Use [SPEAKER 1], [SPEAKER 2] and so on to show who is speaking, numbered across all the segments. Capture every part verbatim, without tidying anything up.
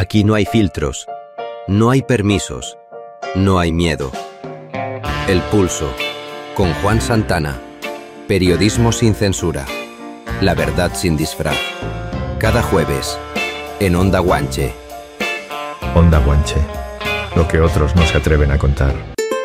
[SPEAKER 1] Aquí no hay filtros, no hay permisos, no hay miedo. El Pulso, con Juan Santana. Periodismo sin censura. La verdad sin disfraz. Cada jueves, en Onda Guanche.
[SPEAKER 2] Onda Guanche. Lo que otros no se atreven a contar.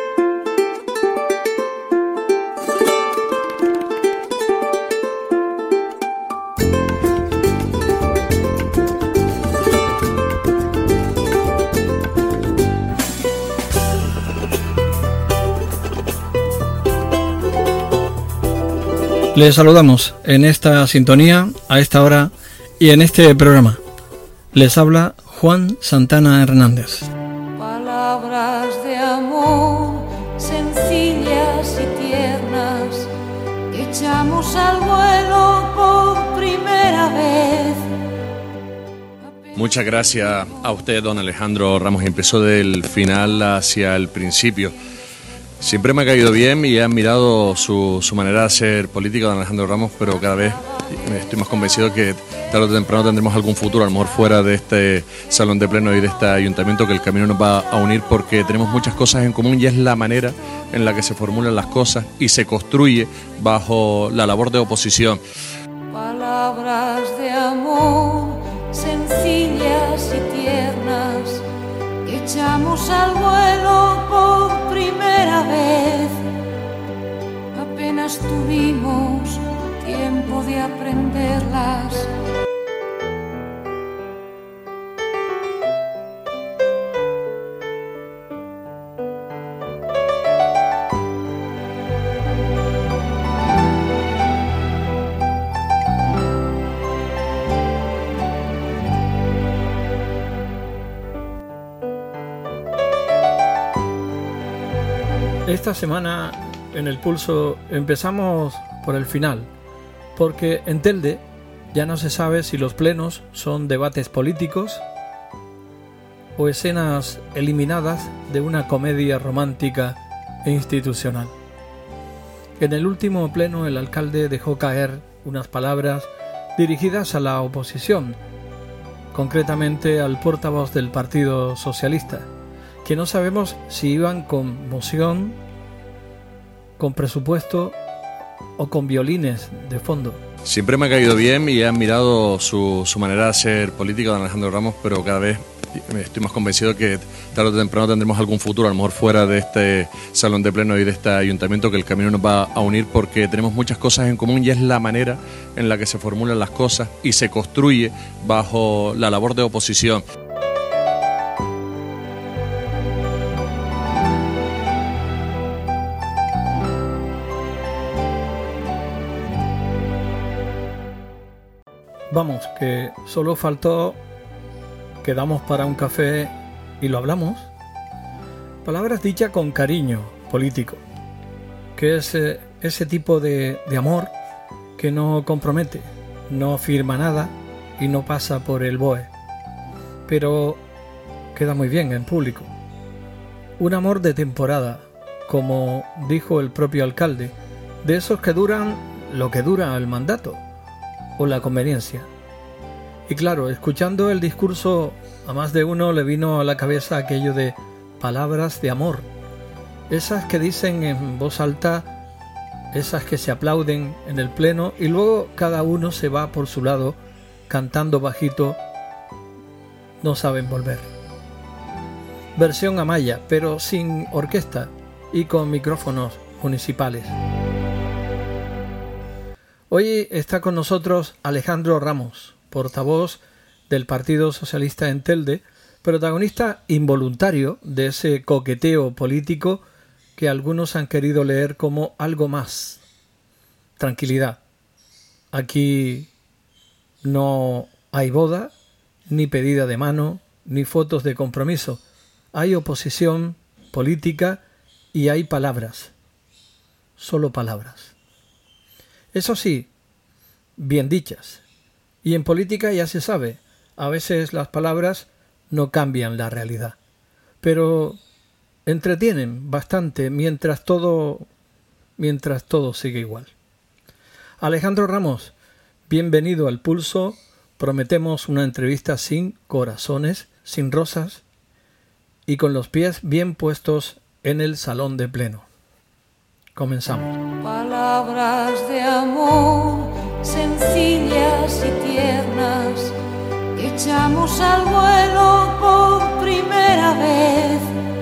[SPEAKER 3] Les saludamos en esta sintonía, a esta hora y en este programa. Les habla Juan Santana Hernández.
[SPEAKER 4] Palabras de amor, sencillas y tiernas, que echamos al vuelo por primera vez.
[SPEAKER 5] Muchas gracias a usted, don Alejandro Ramos. Empezó del final hacia el principio. Siempre me ha caído bien y he admirado su, su manera de hacer política, don Alejandro Ramos, pero cada vez estoy más convencido que tarde o temprano tendremos algún futuro, a lo mejor fuera de este salón de pleno y de este ayuntamiento, que el camino nos va a unir porque tenemos muchas cosas en común y es la manera en la que se formulan las cosas y se construye bajo la labor de oposición.
[SPEAKER 4] Palabras de amor, sencillas y tiernas, que echamos al vuelo por primera vez. Apenas tuvimos tiempo de aprenderlas.
[SPEAKER 3] Esta semana en el Pulso empezamos por el final, porque en Telde ya no se sabe si los plenos son debates políticos o escenas eliminadas de una comedia romántica e institucional. En el último pleno el alcalde dejó caer unas palabras dirigidas a la oposición, concretamente al portavoz del Partido Socialista, que no sabemos si iban con moción, con presupuesto o con violines de fondo.
[SPEAKER 5] Siempre me ha caído bien y he admirado su, su manera de hacer política, don Alejandro Ramos, pero cada vez estoy más convencido que tarde o temprano tendremos algún futuro, a lo mejor fuera de este salón de pleno y de este ayuntamiento, que el camino nos va a unir porque tenemos muchas cosas en común y es la manera en la que se formulan las cosas y se construye bajo la labor de oposición.
[SPEAKER 3] Vamos, que solo faltó quedamos para un café y lo hablamos. Palabras dichas con cariño político, que es eh, ese tipo de, de amor que no compromete, no firma nada y no pasa por el B O E, pero queda muy bien en público. Un amor de temporada, como dijo el propio alcalde, de esos que duran lo que dura el mandato o la conveniencia. Y claro, escuchando el discurso, a más de uno le vino a la cabeza aquello de palabras de amor, esas que dicen en voz alta, esas que se aplauden en el pleno y luego cada uno se va por su lado cantando bajito, no saben volver. Versión Amaya, pero sin orquesta y con micrófonos municipales. Hoy está con nosotros Alejandro Ramos, portavoz del Partido Socialista en Telde, protagonista involuntario de ese coqueteo político que algunos han querido leer como algo más. Tranquilidad. Aquí no hay boda, ni pedida de mano, ni fotos de compromiso. Hay oposición política y hay palabras. Solo palabras. Eso sí, bien dichas. Y en política ya se sabe, a veces las palabras no cambian la realidad, pero entretienen bastante mientras todo, mientras todo sigue igual. Alejandro Ramos, bienvenido al Pulso. Prometemos una entrevista sin corazones, sin rosas y con los pies bien puestos en el salón de pleno. Comenzamos.
[SPEAKER 4] Palabras de amor, sencillas y tiernas, que echamos al vuelo por primera vez.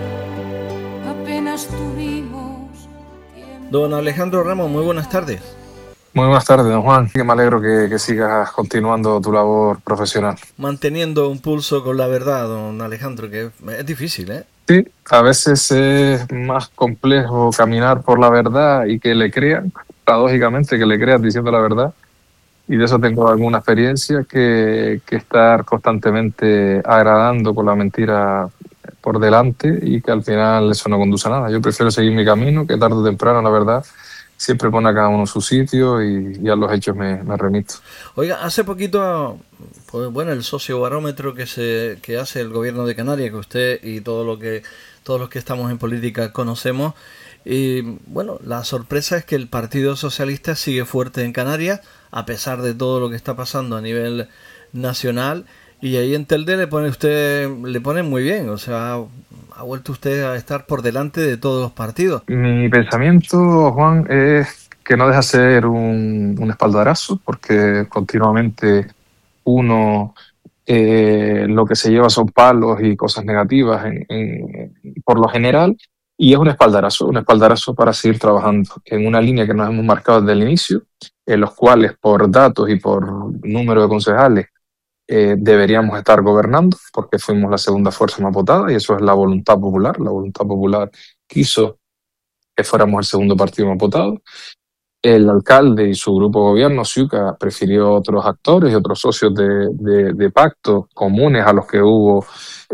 [SPEAKER 4] Apenas tuvimos tiempo.
[SPEAKER 3] Don Alejandro Ramos, muy buenas tardes.
[SPEAKER 6] Muy buenas tardes, don Juan. Me alegro que, que sigas continuando tu labor profesional.
[SPEAKER 3] Manteniendo un pulso con la verdad, don Alejandro, que es difícil, ¿eh?
[SPEAKER 6] Sí, a veces es más complejo caminar por la verdad y que le crean, paradójicamente, que le crean diciendo la verdad. Y de eso tengo alguna experiencia, que, que estar constantemente agradando con la mentira por delante y que al final eso no conduce a nada. Yo prefiero seguir mi camino, que tarde o temprano, la verdad, siempre pone a cada uno su sitio y, y a los hechos me, me remito.
[SPEAKER 3] Oiga, hace poquito, pues bueno, el sociobarómetro que se que hace el gobierno de Canarias, que usted y todo lo que todos los que estamos en política conocemos, y bueno, la sorpresa es que el Partido Socialista sigue fuerte en Canarias, a pesar de todo lo que está pasando a nivel nacional, y ahí en Telde le pone usted, le pone muy bien, o sea, ha vuelto usted a estar por delante de todos los partidos.
[SPEAKER 6] Mi pensamiento, Juan, es que no deja de ser un, un espaldarazo, porque continuamente uno eh, lo que se lleva son palos y cosas negativas en, en, por lo general, y es un espaldarazo, un espaldarazo para seguir trabajando en una línea que nos hemos marcado desde el inicio, en los cuales por datos y por número de concejales Eh, deberíamos estar gobernando, porque fuimos la segunda fuerza más votada y eso es la voluntad popular. La voluntad popular quiso que fuéramos el segundo partido más votado. El alcalde y su grupo de gobierno, Siuca, prefirió otros actores y otros socios de, de, de pacto comunes a los que hubo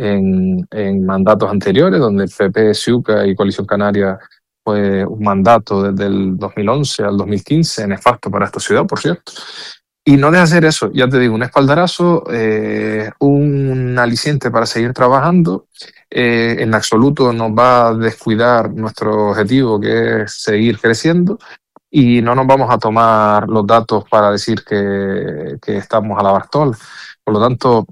[SPEAKER 6] en, en mandatos anteriores, donde el P P, Siuca y Coalición Canaria fue un mandato desde el dos mil once al dos mil quince, nefasto para esta ciudad, por cierto. Y no deja de ser eso, ya te digo, un espaldarazo, eh, un aliciente para seguir trabajando. Eh, en absoluto nos va a descuidar nuestro objetivo, que es seguir creciendo, y no nos vamos a tomar los datos para decir que, que estamos a la Bartol. Por lo tanto,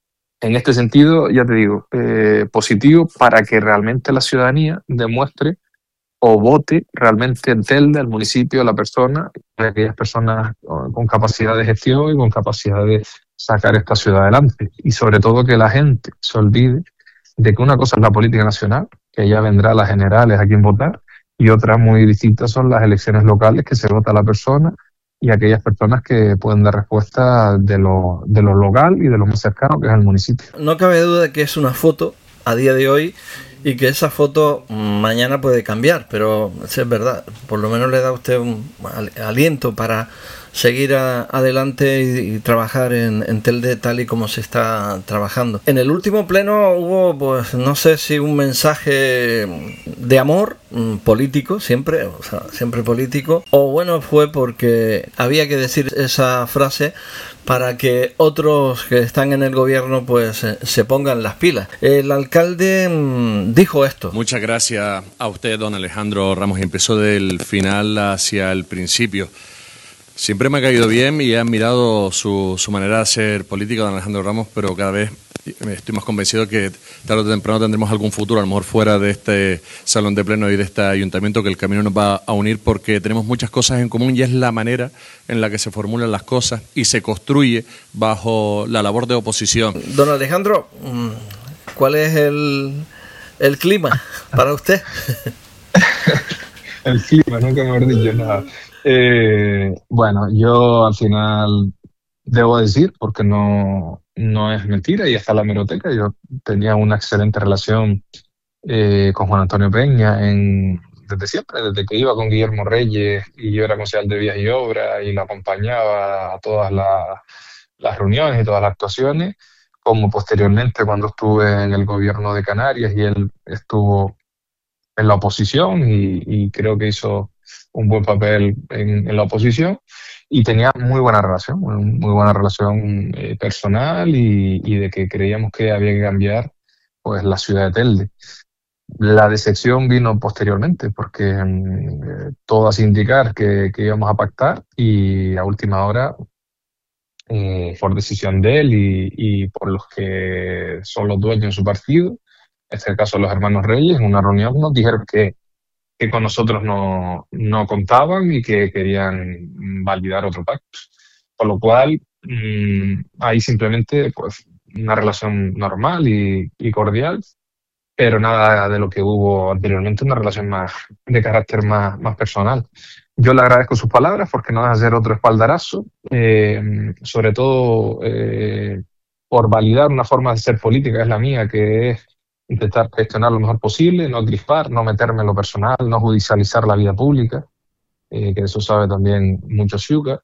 [SPEAKER 6] en este sentido, ya te digo, eh, positivo para que realmente la ciudadanía demuestre o vote realmente en Telde, al municipio, a la persona, a aquellas personas con capacidad de gestión y con capacidad de sacar esta ciudad adelante. Y sobre todo que la gente se olvide de que una cosa es la política nacional, que ya vendrá a las generales a quien votar, y otra muy distinta son las elecciones locales, que se vota a la persona y aquellas personas que pueden dar respuesta de lo, de lo local y de lo más cercano, que es el municipio.
[SPEAKER 3] No cabe duda de que es una foto a día de hoy y que esa foto mañana puede cambiar, pero es verdad, por lo menos le da a usted un aliento para seguir a, adelante y, y trabajar en, en Telde tal y como se está trabajando. En el último pleno hubo, pues no sé si un mensaje de amor político, siempre, o sea, siempre político, o bueno, fue porque había que decir esa frase para que otros que están en el gobierno pues eh, se pongan las pilas. El alcalde mmm, dijo esto.
[SPEAKER 5] Muchas gracias a usted, don Alejandro Ramos. Empezó del final hacia el principio. Siempre me ha caído bien y he admirado su, su manera de hacer política, don Alejandro Ramos, pero cada vez estoy más convencido que tarde o temprano tendremos algún futuro, a lo mejor fuera de este salón de pleno y de este ayuntamiento, que el camino nos va a unir porque tenemos muchas cosas en común y es la manera en la que se formulan las cosas y se construye bajo la labor de oposición.
[SPEAKER 3] Don Alejandro, ¿cuál es el, el clima para usted?
[SPEAKER 6] El clima, nunca me he dicho nada. Eh, bueno, yo al final debo decir, porque no, no es mentira y está en la hemeroteca, yo tenía una excelente relación eh, con Juan Antonio Peña en, desde siempre, desde que iba con Guillermo Reyes y yo era concejal de Vías y Obras y lo acompañaba a todas las, las reuniones y todas las actuaciones, como posteriormente cuando estuve en el gobierno de Canarias y él estuvo en la oposición y, y creo que hizo un buen papel en, en la oposición y tenía muy buena relación, muy buena relación eh, personal y, y de que creíamos que había que cambiar pues la ciudad de Telde. La decepción vino posteriormente porque eh, todo hacía indicar que, que íbamos a pactar y a última hora eh, por decisión de él y, y por los que son los dueños de su partido, en este caso los hermanos Reyes. En una reunión nos dijeron que, que con nosotros no, no contaban y que querían validar otro pacto. Por lo cual, mmm, hay simplemente pues, una relación normal y, y cordial, pero nada de lo que hubo anteriormente, una relación más de carácter más, más personal. Yo le agradezco sus palabras porque no deja de ser otro espaldarazo, eh, sobre todo eh, por validar una forma de ser política, que es la mía, que es intentar gestionar lo mejor posible, no crispar, no meterme en lo personal, no judicializar la vida pública, eh, que eso sabe también mucho Xuca,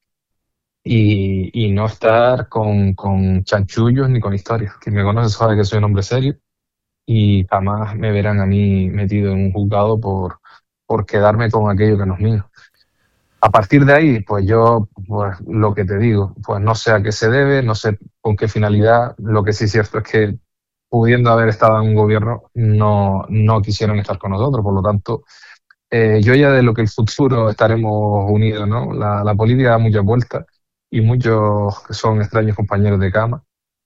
[SPEAKER 6] y, y no estar con, con chanchullos ni con historias. Quien me conoce sabe que soy un hombre serio y jamás me verán a mí metido en un juzgado por, por quedarme con aquello que no es mío. A partir de ahí, pues yo, pues lo que te digo, pues no sé a qué se debe, no sé con qué finalidad. Lo que sí es cierto es que, pudiendo haber estado en un gobierno, no, no quisieron estar con nosotros. Por lo tanto, eh, yo ya de lo que el futuro estaremos unidos, ¿no? La, la política da muchas vueltas y muchos que son extraños compañeros de cama.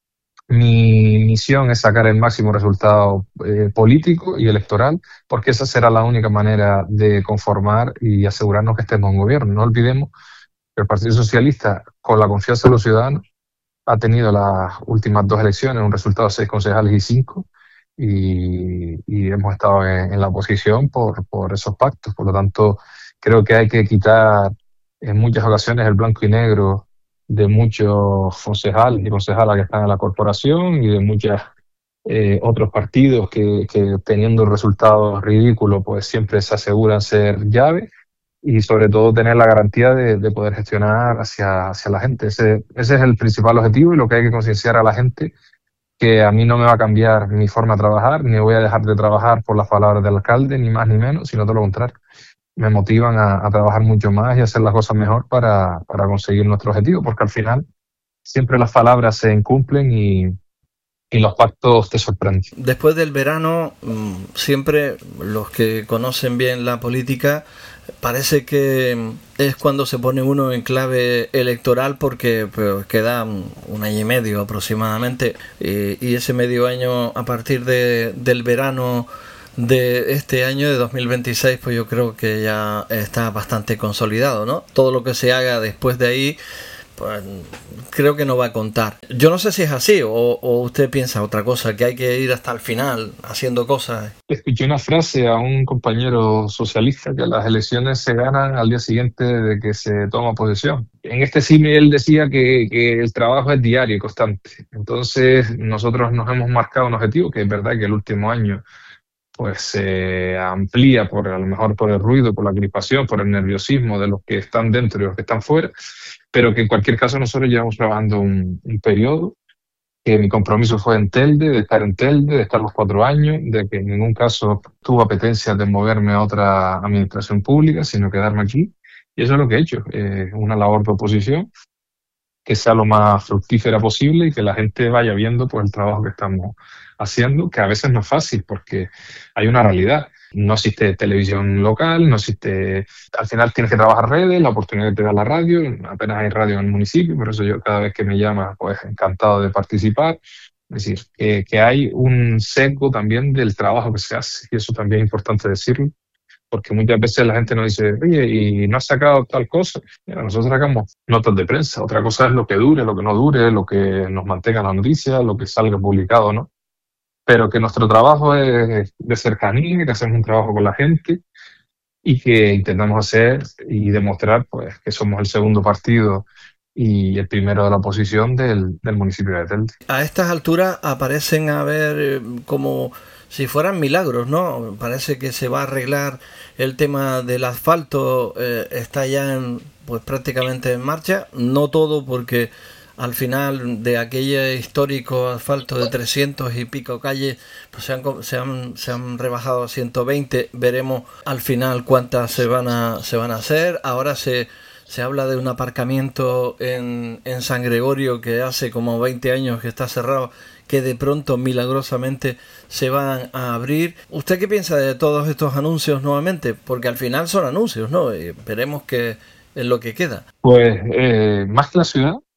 [SPEAKER 6] Mi misión es sacar el máximo resultado eh, político y electoral, porque esa será la única manera de conformar y asegurarnos que estemos en gobierno. No olvidemos que el Partido Socialista, con la confianza de los ciudadanos, ha tenido las últimas dos elecciones un resultado de seis concejales y cinco, y, y hemos estado en, en la oposición por, por esos pactos. Por lo tanto, creo que hay que quitar en muchas ocasiones el blanco y negro de muchos concejales y concejalas que están en la corporación y de muchos eh, otros partidos que, que teniendo resultados ridículos pues siempre se aseguran ser llave, y sobre todo tener la garantía de, de poder gestionar hacia, hacia la gente. Ese, ese es el principal objetivo y lo que hay que concienciar a la gente, que a mí no me va a cambiar mi forma de trabajar, ni voy a dejar de trabajar por las palabras del alcalde, ni más ni menos, sino todo lo contrario. Me motivan a, a trabajar mucho más y a hacer las cosas mejor para, para conseguir nuestro objetivo, porque al final siempre las palabras se incumplen y, y los pactos te sorprenden.
[SPEAKER 3] Después del verano, siempre los que conocen bien la política, parece que es cuando se pone uno en clave electoral, porque pues, queda un año y medio aproximadamente, y, y ese medio año a partir de, del verano de este año de dos mil veintiséis, pues yo creo que ya está bastante consolidado, ¿no? Todo lo que se haga después de ahí, pues creo que no va a contar. Yo no sé si es así o, o usted piensa otra cosa, que hay que ir hasta el final haciendo cosas.
[SPEAKER 6] Escuché una frase a un compañero socialista, que las elecciones se ganan al día siguiente de que se toma posesión. En este símil él decía que, que el trabajo es diario y constante. Entonces nosotros nos hemos marcado un objetivo, que es verdad que el último año pues se eh, amplía por a lo mejor por el ruido, por la gripación, por el nerviosismo de los que están dentro y los que están fuera, pero que en cualquier caso nosotros llevamos trabajando un, un periodo, que mi compromiso fue en Telde, de estar en Telde, de estar los cuatro años, de que en ningún caso tuve apetencia de moverme a otra administración pública, sino quedarme aquí, y eso es lo que he hecho, eh, una labor de oposición que sea lo más fructífera posible y que la gente vaya viendo pues el trabajo que estamos haciendo, que a veces no es fácil porque hay una realidad. No existe televisión local, no existe... Al final tienes que trabajar redes, la oportunidad que te da la radio, apenas hay radio en el municipio, por eso yo cada vez que me llama, pues encantado de participar. Es decir, que, que hay un sesgo también del trabajo que se hace, y eso también es importante decirlo, porque muchas veces la gente nos dice, oye, ¿y no has sacado tal cosa? Mira, nosotros sacamos notas de prensa, otra cosa es lo que dure, lo que no dure, lo que nos mantenga la noticia, lo que salga publicado, ¿no? Pero que nuestro trabajo es de cercanía, que hacemos un trabajo con la gente y que intentamos hacer y demostrar pues que somos el segundo partido y el primero de la oposición del, del municipio de Telde.
[SPEAKER 3] A estas alturas aparecen a ver eh, como si fueran milagros, ¿no? Parece que se va a arreglar el tema del asfalto, eh, está ya en, pues prácticamente en marcha, no todo, porque al final de aquel histórico asfalto de trescientos y pico calles, pues se han, se han, se han rebajado a ciento veinte, veremos al final cuántas se van a, se van a hacer. Ahora se, se habla de un aparcamiento en, en San Gregorio que hace como veinte años que está cerrado, que de pronto milagrosamente se van a abrir. ¿Usted qué piensa de todos estos anuncios nuevamente? Porque al final son anuncios, ¿no? Y veremos qué es lo que queda.
[SPEAKER 6] Pues eh, más que la ciudad,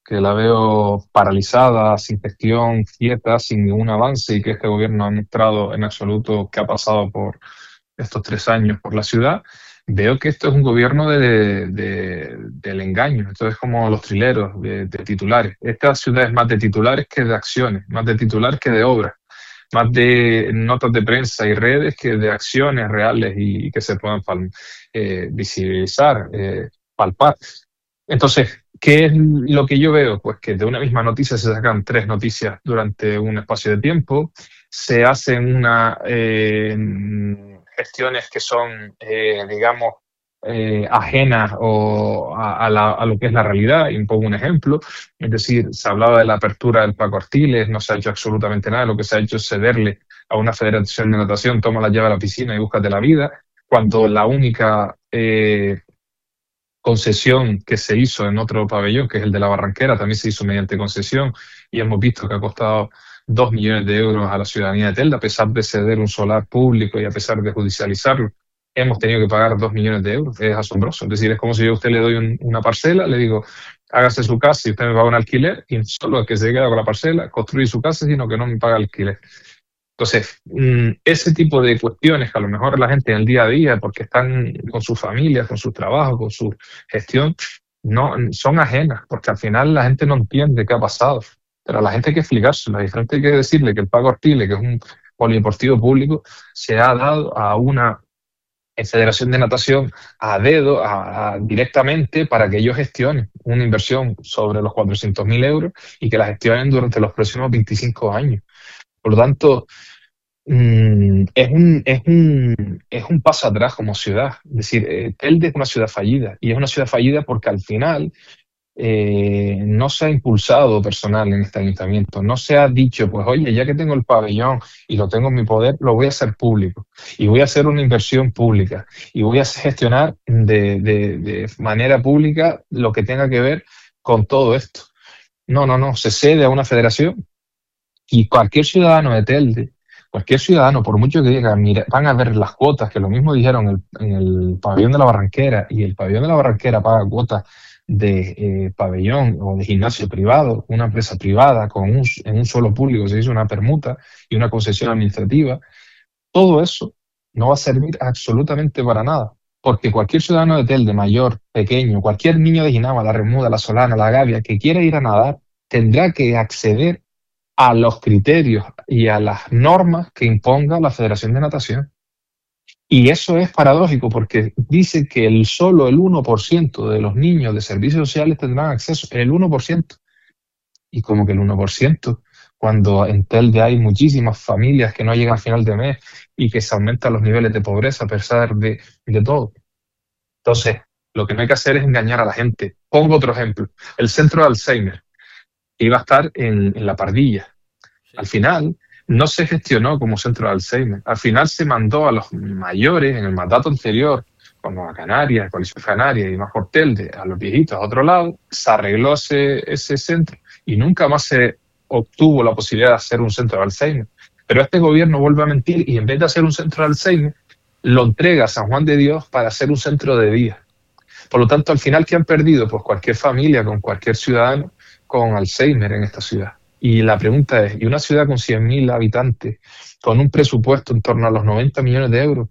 [SPEAKER 6] que la veo paralizada, sin gestión, quieta, sin ningún avance, y que este gobierno ha mostrado en absoluto qué ha pasado por estos tres años por la ciudad. Veo que esto es un gobierno de, de- del engaño. Esto es como los trileros de, de titulares. Esta ciudad es más de titulares que de acciones, más de titulares que de obras, más de notas de prensa y redes que de acciones reales y, y que se puedan pal- eh, visibilizar, eh, palpar. Entonces, ¿qué es lo que yo veo? Pues que de una misma noticia se sacan tres noticias durante un espacio de tiempo, se hacen una, eh, gestiones que son, eh, digamos, eh, ajenas o a, a la- a lo que es la realidad. Y pongo un ejemplo, es decir, se hablaba de la apertura del Paco Artiles, no se ha hecho absolutamente nada, lo que se ha hecho es cederle a una federación de natación: toma la llave a la piscina y búscate la vida, cuando la única eh, concesión que se hizo en otro pabellón, que es el de la Barranquera, también se hizo mediante concesión, y hemos visto que ha costado dos millones de euros a la ciudadanía de Telde, a pesar de ceder un solar público y a pesar de judicializarlo. Hemos tenido que pagar dos millones de euros. Es asombroso. Es decir, es como si yo a usted le doy un- una parcela, le digo, hágase su casa y usted me paga un alquiler, y solo el que se queda con la parcela construye su casa, sino que no me paga alquiler. Entonces, mm, ese tipo de cuestiones que a lo mejor la gente en el día a día, porque están con sus familias, con sus trabajos, con su gestión, no son ajenas, porque al final la gente no entiende qué ha pasado. Pero a la gente hay que explicárselo. A la gente hay que decirle que el Paco Artiles, que es un polideportivo público, se ha dado a una federación de natación a dedo, a- a- directamente, para que ellos gestionen una inversión sobre los cuatrocientos mil euros y que la gestionen durante los próximos veinticinco años. Por lo tanto, Mm, es un, es un, es un paso atrás como ciudad. Es decir, eh, Telde es una ciudad fallida, y es una ciudad fallida porque al final eh, no se ha impulsado personal en este ayuntamiento, no se ha dicho, pues oye, ya que tengo el pabellón y lo tengo en mi poder, lo voy a hacer público y voy a hacer una inversión pública y voy a gestionar de, de, de manera pública lo que tenga que ver con todo esto. No, no, no, se cede a una federación, y cualquier ciudadano de Telde, cualquier ciudadano, por mucho que diga, mira, van a ver las cuotas, que lo mismo dijeron el- en el pabellón de la Barranquera, y el pabellón de la Barranquera paga cuotas de eh, pabellón o de gimnasio privado, una empresa privada, con un, en un solo público se hizo una permuta y una concesión administrativa. Todo eso no va a servir absolutamente para nada, porque cualquier ciudadano de Telde, mayor, pequeño, cualquier niño de Ginama, la Remuda, la Solana, la Gavia, que quiera ir a nadar, tendrá que acceder a los criterios y a las normas que imponga la Federación de Natación. Y eso es paradójico, porque dice que el solo el uno por ciento de los niños de servicios sociales tendrán acceso, el uno por ciento. Y como que el uno por ciento, cuando en Telde hay muchísimas familias que no llegan a final de mes y que se aumentan los niveles de pobreza a pesar de, de todo. Entonces, lo que no hay que hacer es engañar a la gente. Pongo otro ejemplo: el centro de Alzheimer, que iba a estar en, en La Pardilla. Al final no se gestionó como centro de Alzheimer. Al final se mandó a los mayores en el mandato anterior, como a Canarias, Coalición Canaria y más por Telde, a los viejitos a otro lado. Se arregló ese, ese centro y nunca más se obtuvo la posibilidad de hacer un centro de Alzheimer. Pero este gobierno vuelve a mentir, y en vez de hacer un centro de Alzheimer, lo entrega a San Juan de Dios para hacer un centro de día. Por lo tanto, al final, ¿qué han perdido? Pues cualquier familia, con cualquier ciudadano con Alzheimer en esta ciudad. Y la pregunta es, ¿y una ciudad con cien mil habitantes, con un presupuesto en torno a los noventa millones de euros,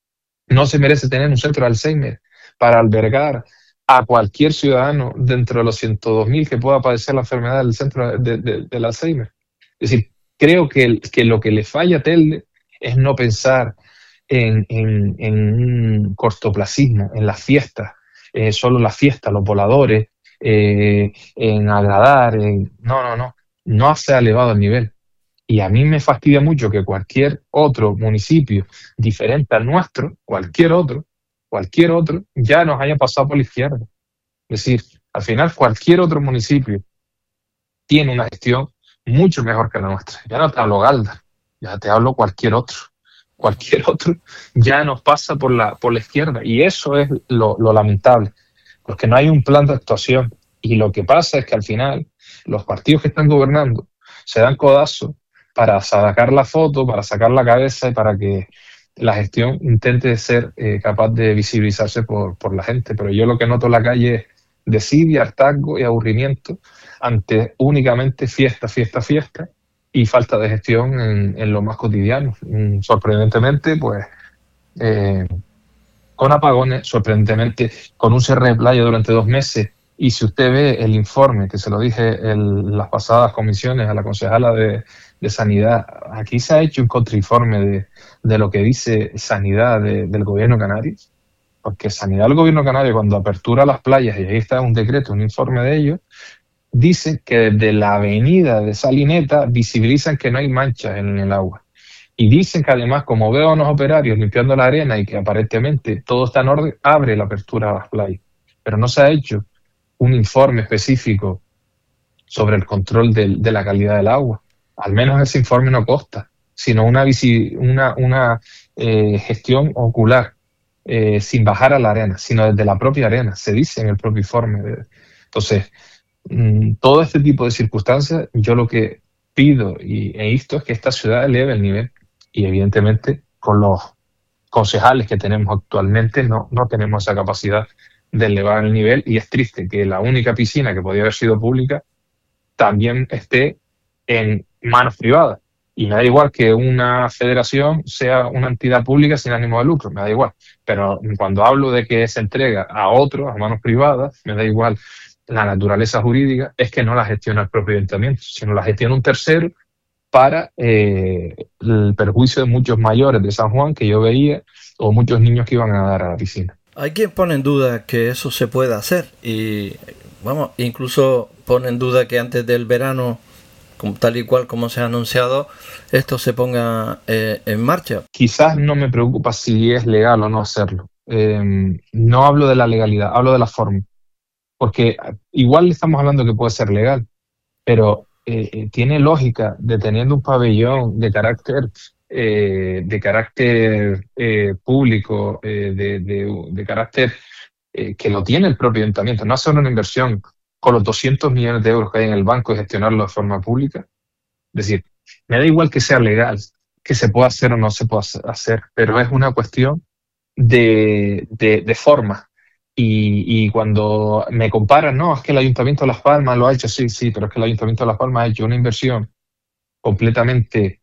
[SPEAKER 6] no se merece tener un centro de Alzheimer para albergar a cualquier ciudadano dentro de los ciento dos mil que pueda padecer la enfermedad del centro de, de, del Alzheimer? Es decir, creo que, el, que lo que le falla a Telde es no pensar en, en, en un cortoplacismo, en las fiestas, eh, solo las fiestas, los voladores, eh, en agradar. En... No, no, no. No se ha elevado el nivel. Y a mí me fastidia mucho que cualquier otro municipio diferente al nuestro, cualquier otro, cualquier otro, ya nos haya pasado por la izquierda. Es decir, al final cualquier otro municipio tiene una gestión mucho mejor que la nuestra. Ya no te hablo Galda, ya te hablo cualquier otro. Cualquier otro ya nos pasa por la, por la izquierda. Y eso es lo, lo lamentable, porque no hay un plan de actuación. Y lo que pasa es que al final los partidos que están gobernando se dan codazos para sacar la foto, para sacar la cabeza y para que la gestión intente ser eh, capaz de visibilizarse por, por la gente. Pero yo lo que noto en la calle es desidia, hartazgo y aburrimiento ante únicamente fiesta, fiesta, fiesta y falta de gestión en, en lo más cotidiano. Mm, Sorprendentemente, pues, eh, con apagones, sorprendentemente, con un cierre de playa durante dos meses. Y si usted ve el informe, que se lo dije en las pasadas comisiones a la concejala de, de Sanidad, aquí se ha hecho un contrainforme de, de lo que dice Sanidad de, del gobierno canario, porque Sanidad del gobierno canario, cuando apertura las playas, y ahí está un decreto, un informe de ellos, dice que desde la avenida de Salineta visibilizan que no hay manchas en el agua. Y dicen que además, como veo a unos operarios limpiando la arena y que aparentemente todo está en orden, abre la apertura a las playas. Pero no se ha hecho un informe específico sobre el control de, de la calidad del agua. Al menos ese informe no consta, sino una, una, una eh, gestión ocular, eh, sin bajar a la arena, sino desde la propia arena, se dice en el propio informe. Entonces, mmm, todo este tipo de circunstancias, yo lo que pido y, e insto es que esta ciudad eleve el nivel. Y evidentemente con los concejales que tenemos actualmente no, no tenemos esa capacidad de elevar el nivel, y es triste que la única piscina que podía haber sido pública también esté en manos privadas. Y me da igual que una federación sea una entidad pública sin ánimo de lucro, me da igual. Pero cuando hablo de que se entrega a otros, a manos privadas, me da igual la naturaleza jurídica, es que no la gestiona el propio ayuntamiento, sino la gestiona un tercero para eh, el perjuicio de muchos mayores de San Juan que yo veía, o muchos niños que iban a dar a la piscina.
[SPEAKER 3] Hay quien pone en duda que eso se pueda hacer y, vamos, incluso pone en duda que antes del verano, tal y cual como se ha anunciado, esto se ponga eh, en marcha.
[SPEAKER 6] Quizás no me preocupa si es legal o no hacerlo. Eh, no hablo de la legalidad, hablo de la forma. Porque igual estamos hablando que puede ser legal, pero eh, tiene lógica de teniendo un pabellón de carácter eh, de carácter eh, público, eh, de, de, de carácter eh, que lo tiene el propio ayuntamiento, no hacer una inversión con los doscientos millones de euros que hay en el banco y gestionarlo de forma pública. Es decir, me da igual que sea legal, que se pueda hacer o no se pueda hacer, pero es una cuestión de, de, de forma. Y, y cuando me comparan, no, es que el Ayuntamiento de Las Palmas lo ha hecho, sí, sí, pero es que el Ayuntamiento de Las Palmas ha hecho una inversión completamente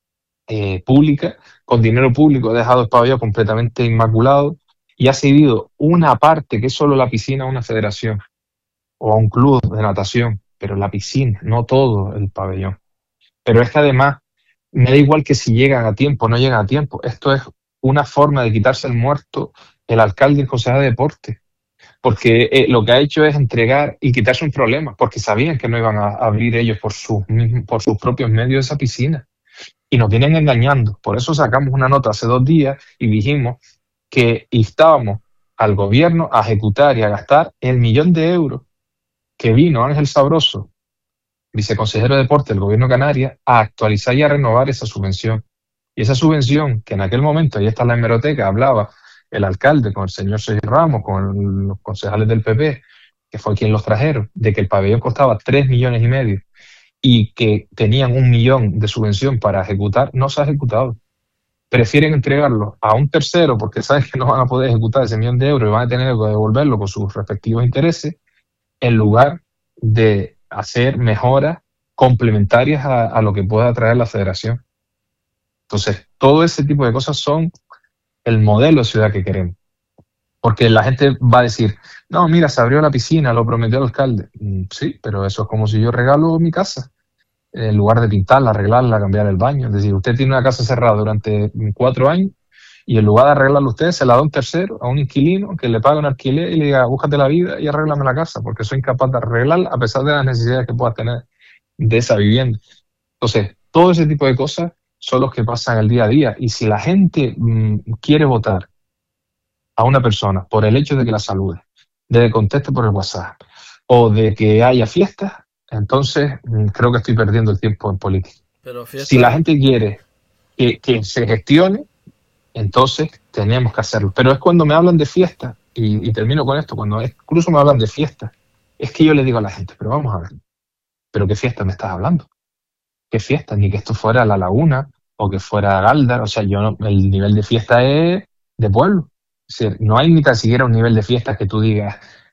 [SPEAKER 6] eh, pública, con dinero público, ha dejado el pabellón completamente inmaculado y ha cedido una parte, que es solo la piscina, a una federación o a un club de natación, pero la piscina, no todo el pabellón. Pero es que además, me da igual que si llegan a tiempo o no llegan a tiempo, esto es una forma de quitarse el muerto el alcalde y el concejal de deporte, porque eh, lo que ha hecho es entregar y quitarse un problema, porque sabían que no iban a abrir ellos por sus, por sus propios medios esa piscina, y nos vienen engañando. Por eso sacamos una nota hace dos días y dijimos que instábamos al gobierno a ejecutar y a gastar el millón de euros que vino Ángel Sabroso, viceconsejero de deporte del gobierno de Canarias, a actualizar y a renovar esa subvención. Y esa subvención, que en aquel momento, ahí está en la hemeroteca, hablaba el alcalde con el señor Sergio Ramos, con los concejales del P P, que fue quien los trajeron, de que el pabellón costaba tres millones y medio y que tenían un millón de subvención para ejecutar, no se ha ejecutado. Prefieren entregarlo a un tercero porque saben que no van a poder ejecutar ese millón de euros y van a tener que devolverlo con sus respectivos intereses, en lugar de hacer mejoras complementarias a, a lo que pueda traer la federación. Entonces, todo ese tipo de cosas son el modelo de ciudad que queremos. Porque la gente va a decir, no, mira, se abrió la piscina, lo prometió el alcalde. Mm, sí, pero eso es como si yo regalo mi casa. En lugar de pintarla, arreglarla, cambiar el baño. Es decir, usted tiene una casa cerrada durante cuatro años y en lugar de arreglarla usted, se la da a un tercero, a un inquilino, que le paga un alquiler y le diga, búscate la vida y arréglame la casa, porque soy incapaz de arreglarla a pesar de las necesidades que puedas tener de esa vivienda. Entonces, todo ese tipo de cosas son los que pasan el día a día. Y si la gente mmm, quiere votar a una persona por el hecho de que la salude, de que conteste por el WhatsApp o de que haya fiestas, entonces mmm, creo que estoy perdiendo el tiempo en política.
[SPEAKER 3] Pero fiesta...
[SPEAKER 6] Si la gente quiere que, que se gestione, entonces tenemos que hacerlo. Pero es cuando me hablan de fiestas, y, y termino con esto, cuando incluso me hablan de fiestas, es que yo le digo a la gente, pero vamos a ver, ¿pero qué fiesta me estás hablando? ¿Qué fiesta? Ni que esto fuera La Laguna o que fuera Galdar. O sea, yo no, el nivel de fiesta es de pueblo. Es decir, no hay ni tan siquiera un nivel de fiesta que tú digas,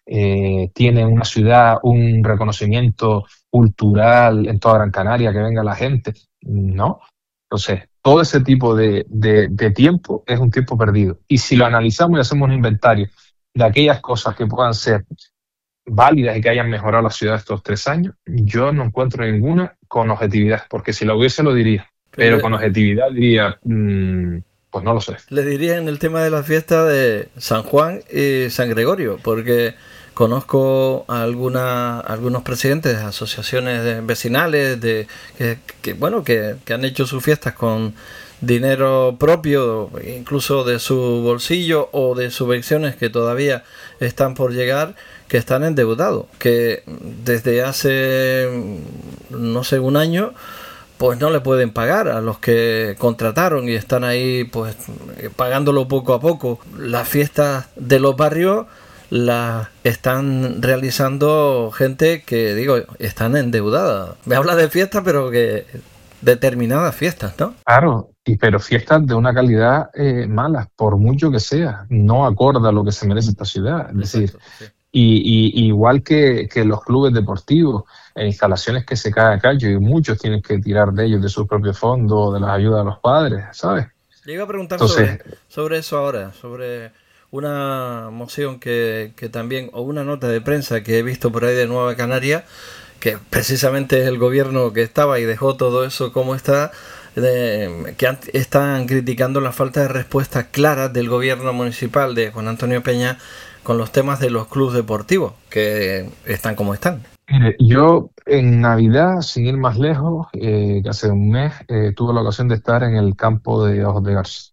[SPEAKER 6] eh, tiene una ciudad, un reconocimiento cultural en toda Gran Canaria, que venga la gente. No. Entonces, todo ese tipo de, de, de tiempo es un tiempo perdido. Y si lo analizamos y hacemos un inventario de aquellas cosas que puedan ser válidas y que hayan mejorado la ciudad estos tres años, yo no encuentro ninguna con objetividad, porque si lo hubiese lo diría, pero, pero con objetividad diría, mmm, pues no lo sé.
[SPEAKER 3] Le diría en el tema de la fiesta de San Juan y San Gregorio, porque conozco a alguna, algunos presidentes de asociaciones de vecinales de que, que bueno que, que han hecho sus fiestas con dinero propio, incluso de su bolsillo o de subvenciones que todavía están por llegar, que están endeudados, que desde hace no sé un año pues no le pueden pagar a los que contrataron y están ahí pues pagándolo poco a poco. Las fiestas de los barrios las están realizando gente que, digo, están endeudadas. Me habla de fiestas, pero que determinadas fiestas, ¿no?
[SPEAKER 6] Claro, y pero fiestas de una calidad eh, mala, por mucho que sea, no acorda a lo que se merece esta ciudad. Es decir, exacto, sí. y, y igual que, que los clubes deportivos, e instalaciones que se caen a callo, y muchos tienen que tirar de ellos, de sus propios fondos, de las ayudas de los padres, ¿sabes?
[SPEAKER 3] Le iba a preguntar Entonces, sobre, sobre eso ahora, sobre una moción que, que también, o una nota de prensa que he visto por ahí de Nueva Canaria, que precisamente es el gobierno que estaba y dejó todo eso como está, de, que han, están criticando la falta de respuestas claras del gobierno municipal de Juan Antonio Peña con los temas de los clubes deportivos, que están como están.
[SPEAKER 6] Mire, yo en Navidad, sin ir más lejos, eh, que hace un mes, eh, tuve la ocasión de estar en el campo de Ojos de Garza.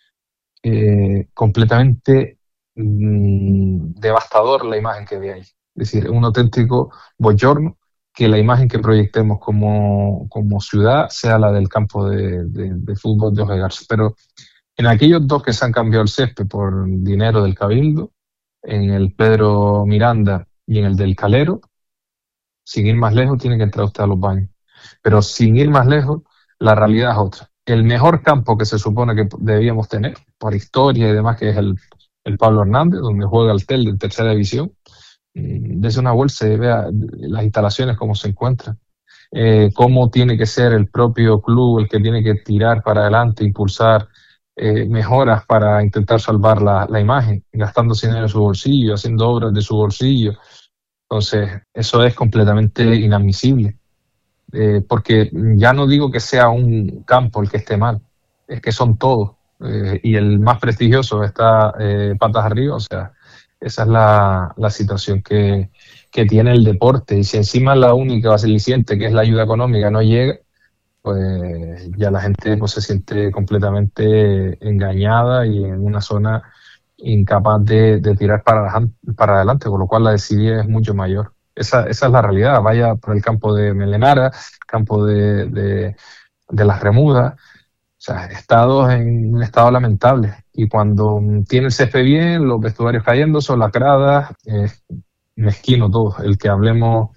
[SPEAKER 6] Eh, completamente mmm, devastador la imagen que vi ahí. Es decir, un auténtico bochorno que la imagen que proyectemos como, como ciudad sea la del campo de, de, de fútbol de Ojos de Garza. Pero en aquellos dos que se han cambiado el césped por dinero del Cabildo, en el Pedro Miranda y en el del Calero, sin ir más lejos, tiene que entrar usted a los baños. Pero sin ir más lejos, la realidad es otra. El mejor campo que se supone que debíamos tener, por historia y demás, que es el, el Pablo Hernández, donde juega el Telde en tercera división, desde una bolsa y vea las instalaciones cómo se encuentran, eh, cómo tiene que ser el propio club el que tiene que tirar para adelante, impulsar eh, mejoras para intentar salvar la, la imagen, gastándose dinero en su bolsillo, haciendo obras de su bolsillo. Entonces, eso es completamente inadmisible. Eh, porque ya no digo que sea un campo el que esté mal, es que son todos, eh, y el más prestigioso está eh, patas arriba. O sea, esa es la, la situación que, que tiene el deporte, y si encima la única aliciente, que es la ayuda económica, no llega, pues ya la gente pues, se siente completamente engañada y en una zona incapaz de, de tirar para, para adelante, con lo cual la desidia es mucho mayor. Esa, esa es la realidad. Vaya por el campo de Melenara, campo de, de, de Las Remudas, o sea, estados en un estado lamentable. Y cuando tiene el césped bien, los vestuarios cayendo, son lacradas, es mezquino todo. El que hablemos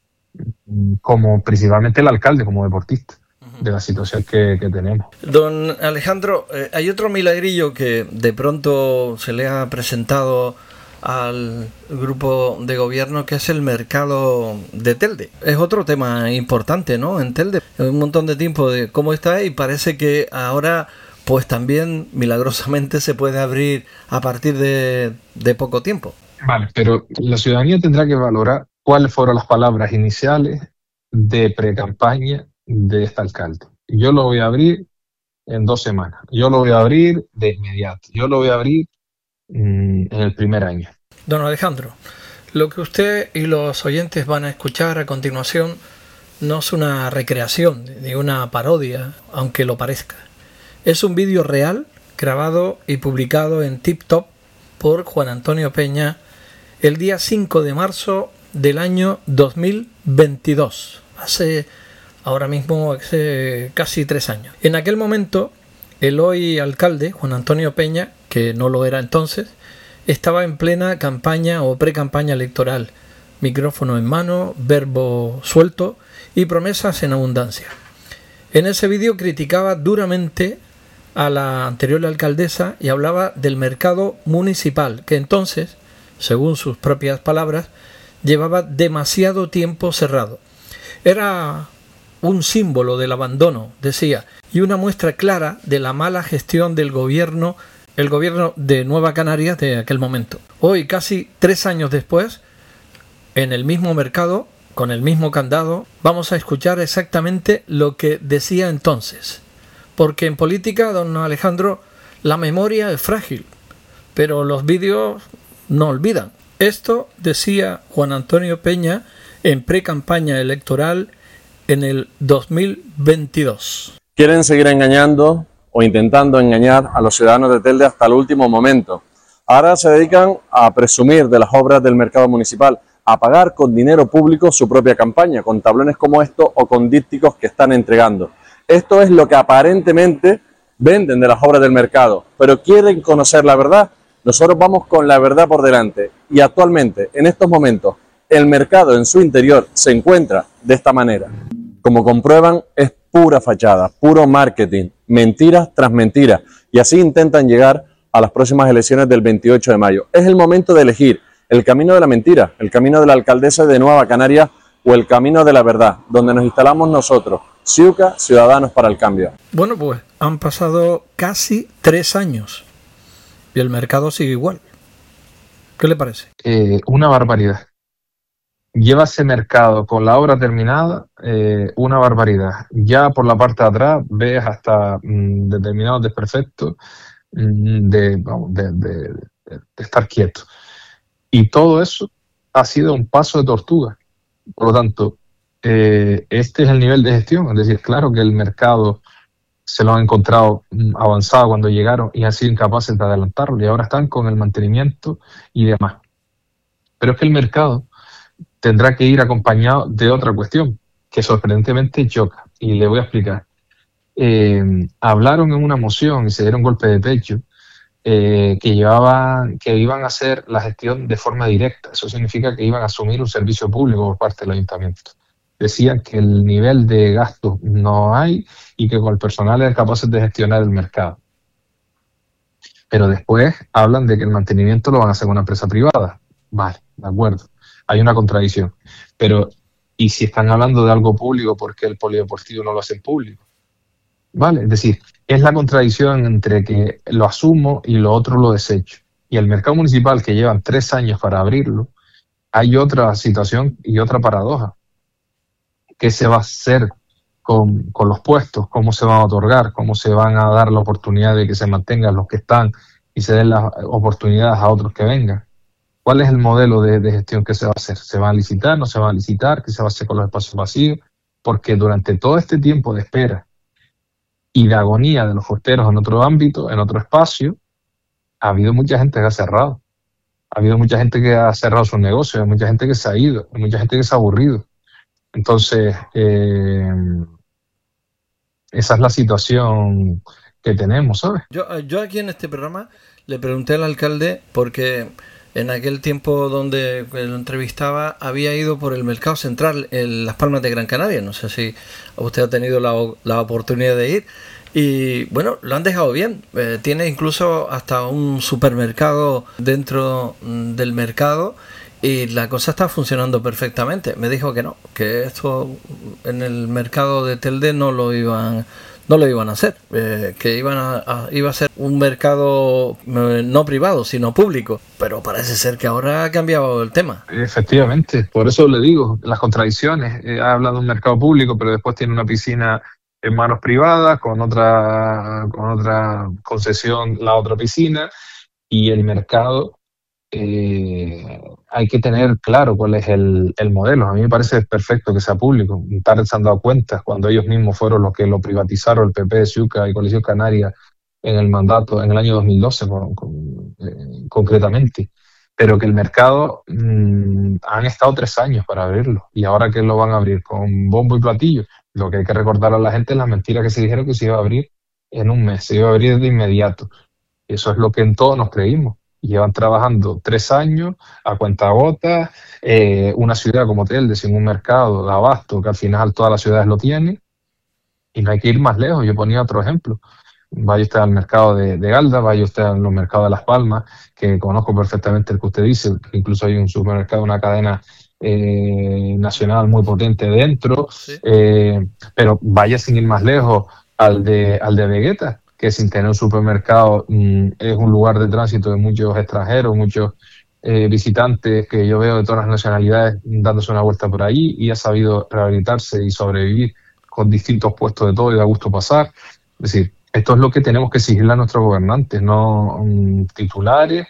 [SPEAKER 6] como principalmente el alcalde, como deportista, de la situación que, que tenemos.
[SPEAKER 3] Don Alejandro, eh, hay otro milagrillo que de pronto se le ha presentado al grupo de gobierno, que es el mercado de Telde. Es otro tema importante, ¿no? En Telde, un montón de tiempo de cómo está, y parece que ahora pues también milagrosamente se puede abrir a partir de, de poco tiempo.
[SPEAKER 6] Vale, pero la ciudadanía tendrá que valorar cuáles fueron las palabras iniciales de pre-campaña de este alcalde. Yo lo voy a abrir en dos semanas. Yo lo voy a abrir de inmediato. Yo lo voy a abrir en el primer año.
[SPEAKER 3] Don Alejandro, lo que usted y los oyentes van a escuchar a continuación no es una recreación ni una parodia, aunque lo parezca. Es un vídeo real grabado y publicado en TikTok por Juan Antonio Peña el día cinco de marzo del año dos mil veintidós, hace ahora mismo hace casi tres años. En aquel momento, el hoy alcalde, Juan Antonio Peña, que no lo era entonces, estaba en plena campaña o pre-campaña electoral, micrófono en mano, verbo suelto y promesas en abundancia. En ese vídeo criticaba duramente a la anterior alcaldesa y hablaba del mercado municipal, que entonces según sus propias palabras, llevaba demasiado tiempo cerrado. Era un símbolo del abandono, decía, y una muestra clara de la mala gestión del gobierno, el gobierno de Nueva Canarias de aquel momento. Hoy, casi tres años después, en el mismo mercado, con el mismo candado, vamos a escuchar exactamente lo que decía entonces. Porque en política, don Alejandro, la memoria es frágil, pero los vídeos no olvidan. Esto decía Juan Antonio Peña en pre-campaña electoral en el dos mil veintidós.
[SPEAKER 5] Quieren seguir engañando o intentando engañar a los ciudadanos de Telde hasta el último momento. Ahora se dedican a presumir de las obras del mercado municipal, a pagar con dinero público su propia campaña, con tablones como estos o con dípticos que están entregando. Esto es lo que aparentemente venden de las obras del mercado, pero ¿quieren conocer la verdad? Nosotros vamos con la verdad por delante y actualmente, en estos momentos, el mercado en su interior se encuentra de esta manera. Como comprueban, es pura fachada, puro marketing, mentiras tras mentiras, y así intentan llegar a las próximas elecciones del veintiocho de mayo. Es el momento de elegir el camino de la mentira, el camino de la alcaldesa de Nueva Canarias o el camino de la verdad, donde nos instalamos nosotros, Ciuca, Ciudadanos para el Cambio.
[SPEAKER 3] Bueno, pues han pasado casi tres años y el mercado sigue igual. ¿Qué le parece?
[SPEAKER 6] Eh, una barbaridad. Lleva ese mercado con la obra terminada, eh, una barbaridad. Ya por la parte de atrás ves hasta mmm, determinados desperfectos mmm, de, vamos, de, de, de, de estar quieto. Y todo eso ha sido un paso de tortuga. Por lo tanto, eh, este es el nivel de gestión. Es decir, claro que el mercado se lo han encontrado avanzado cuando llegaron y han sido incapaces de adelantarlo. Y ahora están con el mantenimiento y demás. Pero es que el mercado tendrá que ir acompañado de otra cuestión que sorprendentemente choca. Y le voy a explicar. Eh, hablaron en una moción y se dieron golpe de pecho Eh, que llevaban, que iban a hacer la gestión de forma directa. Eso significa que iban a asumir un servicio público por parte del ayuntamiento. Decían que el nivel de gasto no hay y que con el personal eran capaces de gestionar el mercado. Pero después hablan de que el mantenimiento lo van a hacer con una empresa privada. Vale, de acuerdo. Hay una contradicción. Pero, ¿y si están hablando de algo público, por qué el polideportivo no lo hacen público? Vale, es decir, es la contradicción entre que lo asumo y lo otro lo desecho. Y el mercado municipal, que llevan tres años para abrirlo, hay otra situación y otra paradoja. ¿Qué se va a hacer con, con los puestos? ¿Cómo se van a otorgar? ¿Cómo se van a dar la oportunidad de que se mantengan los que están y se den las oportunidades a otros que vengan? ¿Cuál es el modelo de, de gestión que se va a hacer? ¿Se va a licitar? ¿No se va a licitar? ¿Qué se va a hacer con los espacios vacíos? Porque durante todo este tiempo de espera y de agonía de los hosteros en otro ámbito, en otro espacio, ha habido mucha gente que ha cerrado. Ha habido mucha gente que ha cerrado sus negocios, hay mucha gente que se ha ido, hay mucha gente que se ha aburrido. Entonces, eh, esa es la situación que tenemos, ¿sabes?
[SPEAKER 3] Yo, yo aquí en este programa le pregunté al alcalde porque en aquel tiempo donde lo entrevistaba había ido por el mercado central en Las Palmas de Gran Canaria. No sé si usted ha tenido la, la oportunidad de ir. Y bueno, lo han dejado bien. Eh, tiene incluso hasta un supermercado dentro del mercado y la cosa está funcionando perfectamente. Me dijo que no, que esto en el mercado de Telde no lo iban no lo iban a hacer, eh, que iban a, a, iba a ser un mercado eh, no privado, sino público. Pero parece ser que ahora ha cambiado el tema.
[SPEAKER 6] Efectivamente, por eso le digo, las contradicciones. Eh, ha hablado de un mercado público, pero después tiene una piscina en manos privadas, con otra, con otra concesión la otra piscina, y el mercado, eh, hay que tener claro cuál es el, el modelo. A mí me parece perfecto que sea público. Tarde se han dado cuenta cuando ellos mismos fueron los que lo privatizaron, el P P, Ciuca y Coalición Canaria, en el mandato, en el año dos mil doce con, con, eh, concretamente. Pero que el mercado mmm, han estado tres años para abrirlo, y ahora que lo van a abrir con bombo y platillo. Lo que hay que recordar a la gente es las mentiras que se dijeron que se iba a abrir en un mes, se iba a abrir de inmediato. Eso es lo que en todos nos creímos. Llevan trabajando tres años a cuentagotas, eh, una ciudad como Telde, sin un mercado de abasto, que al final todas las ciudades lo tienen, y no hay que ir más lejos. Yo ponía otro ejemplo. Vaya usted al mercado de, de Galda, vaya usted a los mercados de Las Palmas, que conozco perfectamente el que usted dice, incluso hay un supermercado, una cadena eh, nacional muy potente dentro,
[SPEAKER 3] Sí.
[SPEAKER 6] eh, pero vaya sin ir más lejos al de, al de Vegueta, que sin tener un supermercado mmm, es un lugar de tránsito de muchos extranjeros, muchos eh, visitantes que yo veo de todas las nacionalidades dándose una vuelta por ahí, y ha sabido rehabilitarse y sobrevivir con distintos puestos de todo y da gusto pasar. Es decir, esto es lo que tenemos que exigirle a nuestros gobernantes, no um, titulares,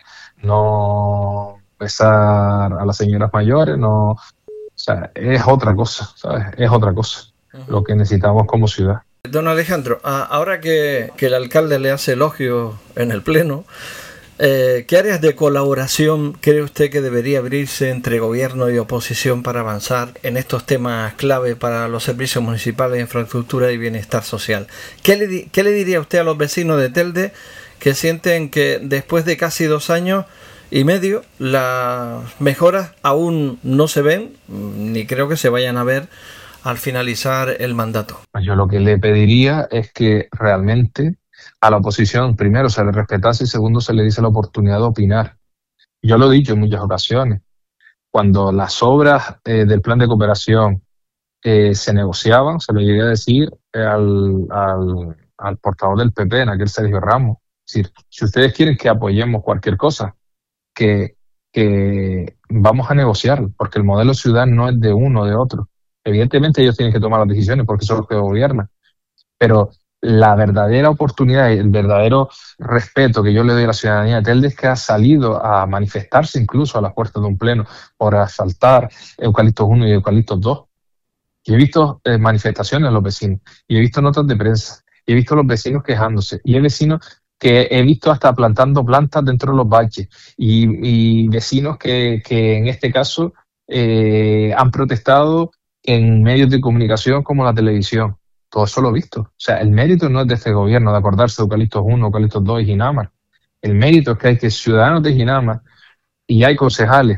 [SPEAKER 6] no besar a las señoras mayores, no, o sea, es otra cosa, ¿sabes? Es otra cosa uh-huh. lo que necesitamos como ciudad.
[SPEAKER 3] Don Alejandro, ahora que, que el alcalde le hace elogios en el Pleno, eh, ¿qué áreas de colaboración cree usted que debería abrirse entre gobierno y oposición para avanzar en estos temas clave para los servicios municipales, infraestructura y bienestar social? ¿Qué le, qué le diría usted a los vecinos de Telde que sienten que después de casi dos años y medio las mejoras aún no se ven, ni creo que se vayan a ver al finalizar el mandato?
[SPEAKER 6] Yo lo que le pediría es que realmente a la oposición, primero, se le respetase y segundo, se le dice la oportunidad de opinar. Yo lo he dicho en muchas ocasiones. Cuando las obras eh, del plan de cooperación eh, se negociaban, se lo llegué a decir eh, al, al, al portavoz del P P, en aquel Sergio Ramos. Es decir, si ustedes quieren que apoyemos cualquier cosa, que, que vamos a negociar, porque el modelo ciudad no es de uno o de otro. Evidentemente ellos tienen que tomar las decisiones porque son los que gobiernan, pero la verdadera oportunidad y el verdadero respeto que yo le doy a la ciudadanía de Telde es que ha salido a manifestarse incluso a las puertas de un pleno por asfaltar Eucaliptos uno y Eucaliptos dos. Y he visto eh, manifestaciones de los vecinos, y he visto notas de prensa, y he visto a los vecinos quejándose, y hay vecinos que he visto hasta plantando plantas dentro de los baches, y, y vecinos que, que en este caso eh, han protestado en medios de comunicación como la televisión. Todo eso lo he visto. O sea, el mérito no es de este gobierno de acordarse de Eucaliptos uno, Eucaliptos dos y Ginamar. El mérito es que hay que ciudadanos de Ginamar, y hay concejales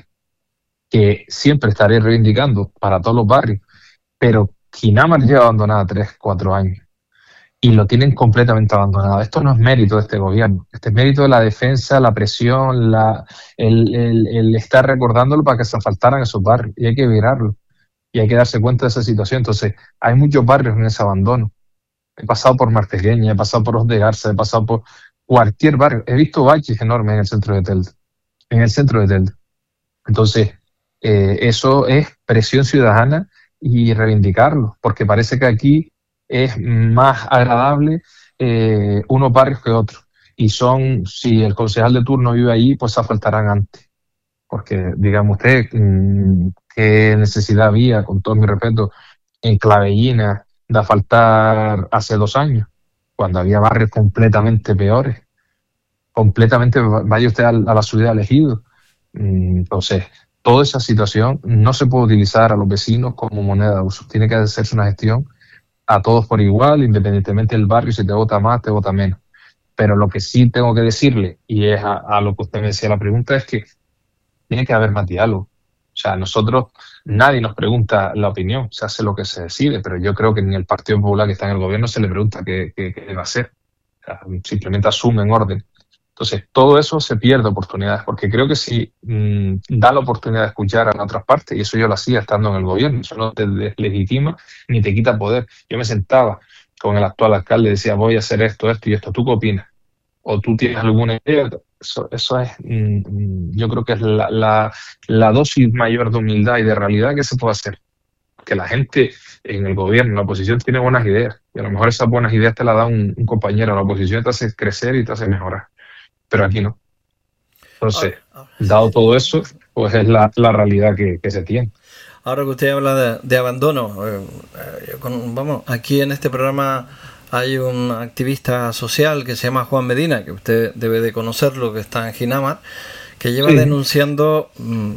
[SPEAKER 6] que siempre estaré reivindicando para todos los barrios, pero Ginamar lleva abandonada tres, cuatro años y lo tienen completamente abandonado. Esto no es mérito de este gobierno, este es mérito de la defensa, la presión, la, el, el, el estar recordándolo para que se asfaltaran esos barrios, y hay que virarlo. Y hay que darse cuenta de esa situación. Entonces, hay muchos barrios en ese abandono. He pasado por Martegueña, he pasado por Os de Garza, he pasado por cualquier barrio. He visto baches enormes en el centro de Telde. En el centro de Telde. Entonces, eh, eso es presión ciudadana y reivindicarlo, porque parece que aquí es más agradable eh, unos barrios que otros. Y son, si el concejal de turno vive allí, pues se asfaltarán antes. Porque, digamos usted, mmm, qué necesidad había, con todo mi respeto, en Clavellina de asfaltar hace dos años, cuando había barrios completamente peores. Completamente, vaya usted a, a la ciudad de Ejido. Entonces, toda esa situación no se puede utilizar a los vecinos como moneda de uso. Tiene que hacerse una gestión a todos por igual, independientemente del barrio, si te vota más, te vota menos. Pero lo que sí tengo que decirle, y es a, a lo que usted me decía la pregunta, es que tiene que haber más diálogo. O sea, nosotros, nadie nos pregunta la opinión, se hace lo que se decide, pero yo creo que ni el Partido Popular que está en el gobierno se le pregunta qué, qué, qué va a hacer. O sea, simplemente asumen orden. Entonces, todo eso se pierde oportunidades, porque creo que si mmm, da la oportunidad de escuchar a las otras partes, y eso yo lo hacía estando en el gobierno, eso no te deslegitima ni te quita poder. Yo me sentaba con el actual alcalde y decía, voy a hacer esto, esto y esto, ¿tú qué opinas? ¿O tú tienes alguna idea? Eso, eso es, mmm, yo creo que es la, la, la dosis mayor de humildad y de realidad que se puede hacer. Que la gente en el gobierno, en la oposición, tiene buenas ideas, y a lo mejor esas buenas ideas te las da un, un compañero en la oposición, te hace crecer y te hace mejorar. Pero aquí no. Entonces, dado todo eso, pues es la, la realidad que, que se tiene.
[SPEAKER 3] Ahora que usted habla de, de abandono, eh, eh, con, vamos, aquí en este programa hay un activista social que se llama Juan Medina, que usted debe de conocerlo, que está en Ginamar, que lleva sí. denunciando,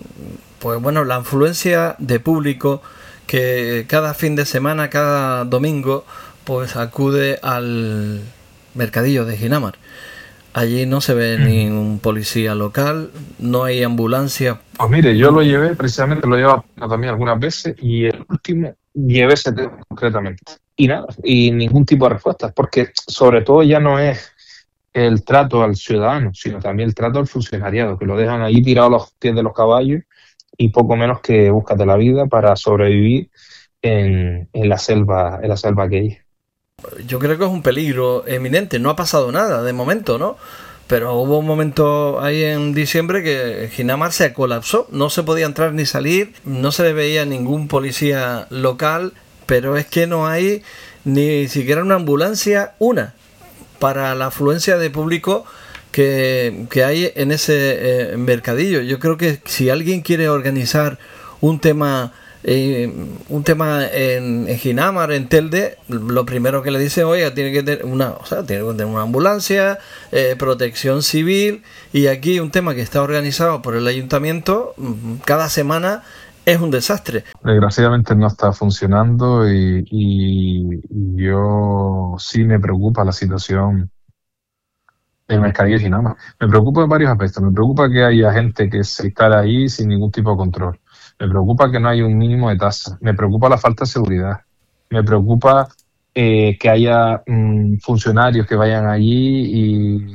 [SPEAKER 3] pues bueno, la influencia de público que cada fin de semana, cada domingo, pues acude al mercadillo de Ginamar. Allí no se ve ni un policía local, no hay ambulancia.
[SPEAKER 6] Pues mire, yo lo llevé, precisamente lo he llevado también algunas veces, y el último llevé ese tema concretamente. y nada, y ningún tipo de respuesta, porque sobre todo ya no es el trato al ciudadano, sino también el trato al funcionariado, que lo dejan ahí tirado a los pies de los caballos y poco menos que búscate la vida para sobrevivir en, en la selva, en la selva aquella.
[SPEAKER 3] Yo creo que es un peligro eminente. No ha pasado nada de momento, ¿no? Pero hubo un momento ahí en diciembre que Ginamar se colapsó. No se podía entrar ni salir, no se le veía ningún policía local, pero es que no hay ni siquiera una ambulancia, una, para la afluencia de público que, que hay en ese eh, mercadillo. Yo creo que si alguien quiere organizar un tema eh, un tema en, en Ginamar, en Telde, lo primero que le dicen, oiga, tiene que tener una, o sea, tiene que tener una ambulancia, eh, protección civil, y aquí un tema que está organizado por el ayuntamiento, cada semana es un desastre.
[SPEAKER 6] Desgraciadamente no está funcionando y, y, y yo sí me preocupa la situación del mercadillo de Ginamar. Me preocupa en varios aspectos. Me preocupa que haya gente que se instala ahí sin ningún tipo de control. Me preocupa que no haya un mínimo de tasa. Me preocupa la falta de seguridad. Me preocupa eh, que haya mm, funcionarios que vayan allí y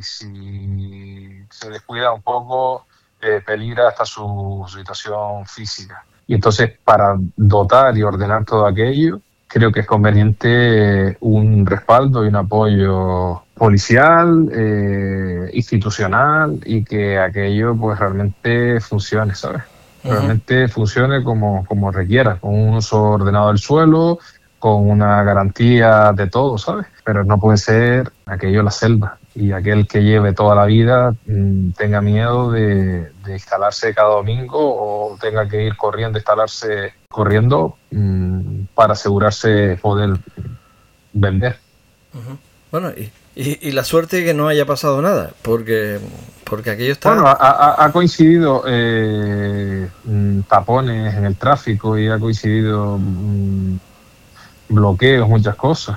[SPEAKER 6] si se descuida un poco, eh, peligra hasta su situación física. Y entonces, para dotar y ordenar todo aquello, creo que es conveniente un respaldo y un apoyo policial, eh, institucional, y que aquello pues realmente funcione, ¿sabes? Realmente uh-huh. funcione como, como requiera, con un uso ordenado del suelo, con una garantía de todo, ¿sabes? Pero no puede ser aquello la selva, y aquel que lleve toda la vida mmm, tenga miedo de, de instalarse cada domingo o tenga que ir corriendo, instalarse corriendo mmm, para asegurarse poder vender.
[SPEAKER 3] Uh-huh. Bueno, y, y, y la suerte de que no haya pasado nada, porque, porque aquello está...
[SPEAKER 6] Bueno, ha, ha, ha coincidido eh, tapones en el tráfico y ha coincidido mmm, bloqueos, muchas cosas.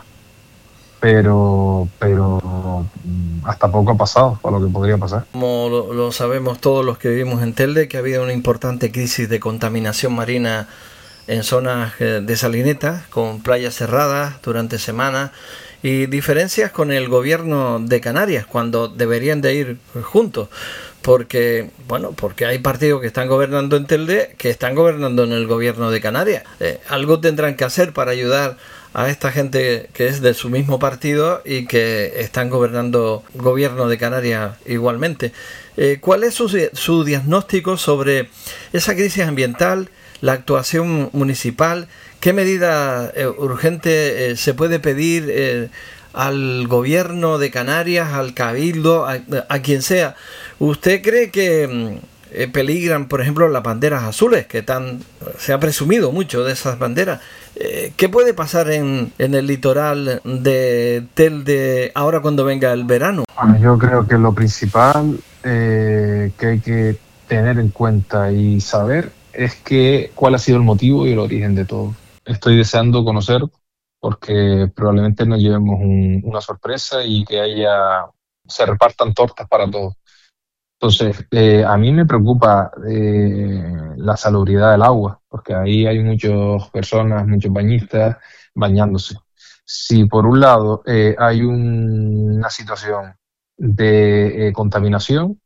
[SPEAKER 6] Pero, pero hasta poco ha pasado para lo que podría pasar.
[SPEAKER 3] Como lo, lo sabemos todos los que vivimos en Telde, que ha habido una importante crisis de contaminación marina en zonas de Salineta, con playas cerradas durante semanas, y diferencias con el gobierno de Canarias, cuando deberían de ir juntos, porque bueno, porque hay partidos que están gobernando en Telde que están gobernando en el gobierno de Canarias. Eh, algo tendrán que hacer para ayudar a esta gente que es de su mismo partido y que están gobernando gobierno de Canarias igualmente. Eh, ¿Cuál es su, su diagnóstico sobre esa crisis ambiental, la actuación municipal? ¿Qué medida eh, urgente eh, se puede pedir eh, al gobierno de Canarias, al Cabildo, a, a quien sea? ¿Usted cree que eh, peligran, por ejemplo, las banderas azules, que tan se ha presumido mucho de esas banderas? Eh, ¿Qué puede pasar en, en el litoral de Telde ahora cuando venga el verano?
[SPEAKER 6] Bueno, yo creo que lo principal eh, que hay que tener en cuenta y saber es que cuál ha sido el motivo y el origen de todo. Estoy deseando conocer, porque probablemente nos llevemos un, una sorpresa y que haya se repartan tortas para todos. Entonces, eh, a mí me preocupa eh, la salubridad del agua, porque ahí hay muchas personas, muchos bañistas bañándose. Si por un lado eh, hay un, una situación de eh, contaminación,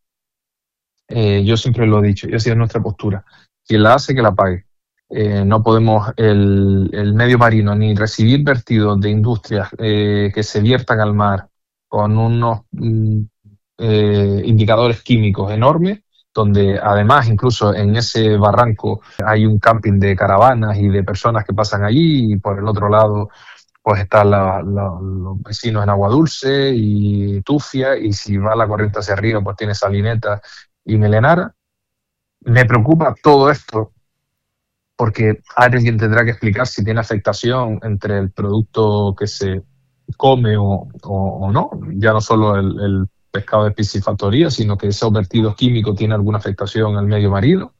[SPEAKER 6] eh, yo siempre lo he dicho, y así es nuestra postura, quien la hace que la pague. Eh, no podemos el, el medio marino ni recibir vertidos de industrias eh, que se viertan al mar con unos... Mm, Eh, indicadores químicos enormes, donde además incluso en ese barranco hay un camping de caravanas y de personas que pasan allí, y por el otro lado pues están la, la, los vecinos en Agua Dulce y Tufia, y si va la corriente hacia arriba pues tiene Salineta y Melenara. Me preocupa todo esto porque alguien tendrá que explicar si tiene afectación entre el producto que se come o, o, o no, ya no solo el, el pescado de piscifactoría, sino que esos vertidos químicos tienen alguna afectación al medio marino.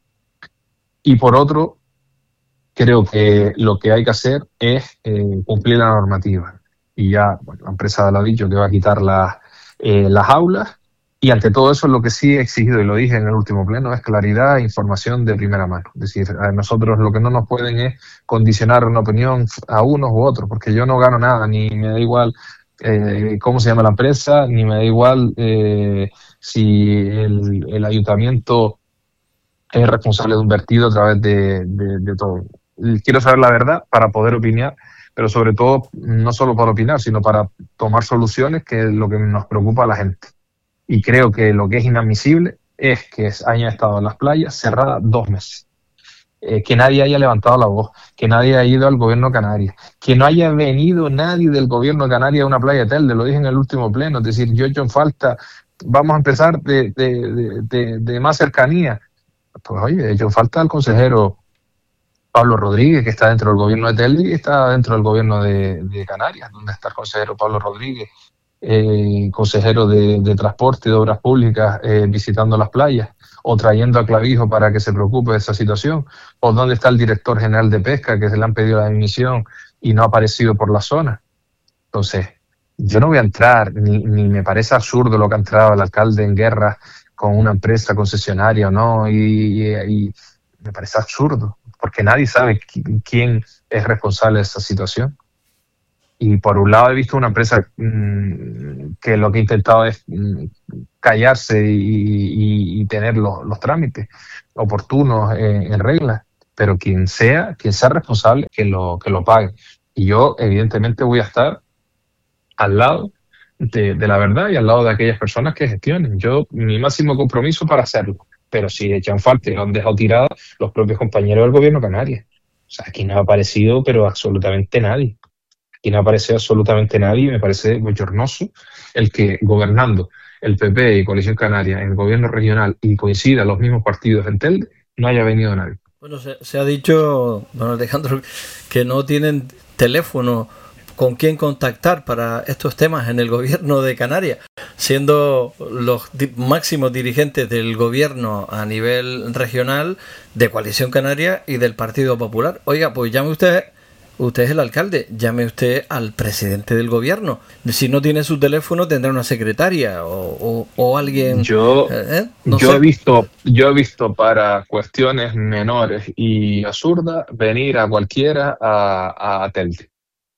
[SPEAKER 6] Y por otro, creo que lo que hay que hacer es eh, cumplir la normativa. Y ya, bueno, la empresa lo ha dicho, que va a quitar la, eh, las aulas, Y ante todo eso, lo que sí he exigido, y lo dije en el último pleno, es claridad e información de primera mano. Es decir, a nosotros lo que no nos pueden es condicionar una opinión a unos u otros, porque yo no gano nada, ni me da igual eh, cómo se llama la empresa, ni me da igual eh, si el, el ayuntamiento es responsable de un vertido a través de, de, de todo. Quiero saber la verdad para poder opinar, pero sobre todo no solo para opinar, sino para tomar soluciones, que es lo que nos preocupa a la gente. Y creo que lo que es inadmisible es que hayan estado en las playas cerradas dos meses. Eh, que nadie haya levantado la voz, que nadie haya ido al gobierno de Canarias, que no haya venido nadie del gobierno de Canarias a una playa de Telde, lo dije en el último pleno. Es decir, yo he hecho en falta, vamos a empezar de, de, de, de, de más cercanía. Pues oye, he hecho en falta al consejero Pablo Rodríguez, que está dentro del gobierno de Telde y está dentro del gobierno de, de Canarias, donde está el consejero Pablo Rodríguez. Eh, consejero de, de Transporte y de Obras Públicas eh, visitando las playas, o trayendo a Clavijo para que se preocupe de esa situación, o dónde está el director general de Pesca, que se le han pedido la dimisión y no ha aparecido por la zona. Entonces, yo no voy a entrar, ni, ni me parece absurdo lo que ha entrado el alcalde en guerra con una empresa concesionaria o no, y, y, y me parece absurdo, porque nadie sabe quién es responsable de esa situación. Y por un lado he visto una empresa mmm, que lo que ha intentado es mmm, callarse y, y, y tener los, los trámites oportunos eh, en regla, pero quien sea, quien sea responsable, que lo, que lo pague. Y yo evidentemente voy a estar al lado de, de la verdad y al lado de aquellas personas que gestionen. Yo, mi máximo compromiso para hacerlo, pero si echan falta y lo han dejado tirado los propios compañeros del gobierno de Canarias. O sea, aquí no ha aparecido, pero absolutamente nadie. Aquí no aparece absolutamente nadie. Me parece bochornoso el que gobernando el P P y Coalición Canaria en el gobierno regional y coincidan los mismos partidos en Telde, no haya venido nadie.
[SPEAKER 3] Bueno, se, se ha dicho, don Alejandro, que no tienen teléfono con quién contactar para estos temas en el gobierno de Canarias, siendo los di- máximos dirigentes del gobierno a nivel regional de Coalición Canaria y del Partido Popular. Oiga, pues llame usted... Usted es el alcalde, llame usted al presidente del gobierno. Si no tiene su teléfono, tendrá una secretaria o, o, o alguien.
[SPEAKER 6] Yo,
[SPEAKER 3] ¿eh? no
[SPEAKER 6] yo
[SPEAKER 3] sé.
[SPEAKER 6] he visto, yo he visto para cuestiones menores y absurdas venir a cualquiera a, a Telde.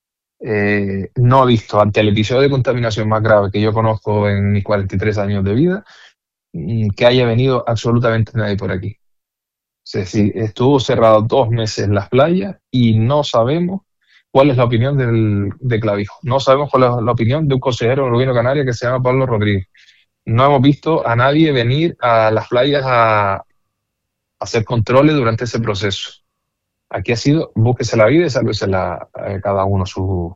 [SPEAKER 6] Eh, no he visto ante el episodio de contaminación más grave que yo conozco en mis cuarenta y tres años de vida que haya venido absolutamente nadie por aquí. Es decir, estuvo cerrado dos meses las playas y no sabemos cuál es la opinión del, de Clavijo. No sabemos cuál es la opinión de un consejero del gobierno de Canarias que se llama Pablo Rodríguez. No hemos visto a nadie venir a las playas a, a hacer controles durante ese proceso. Aquí ha sido, búsquese la vida y sálvese la, eh, cada uno su,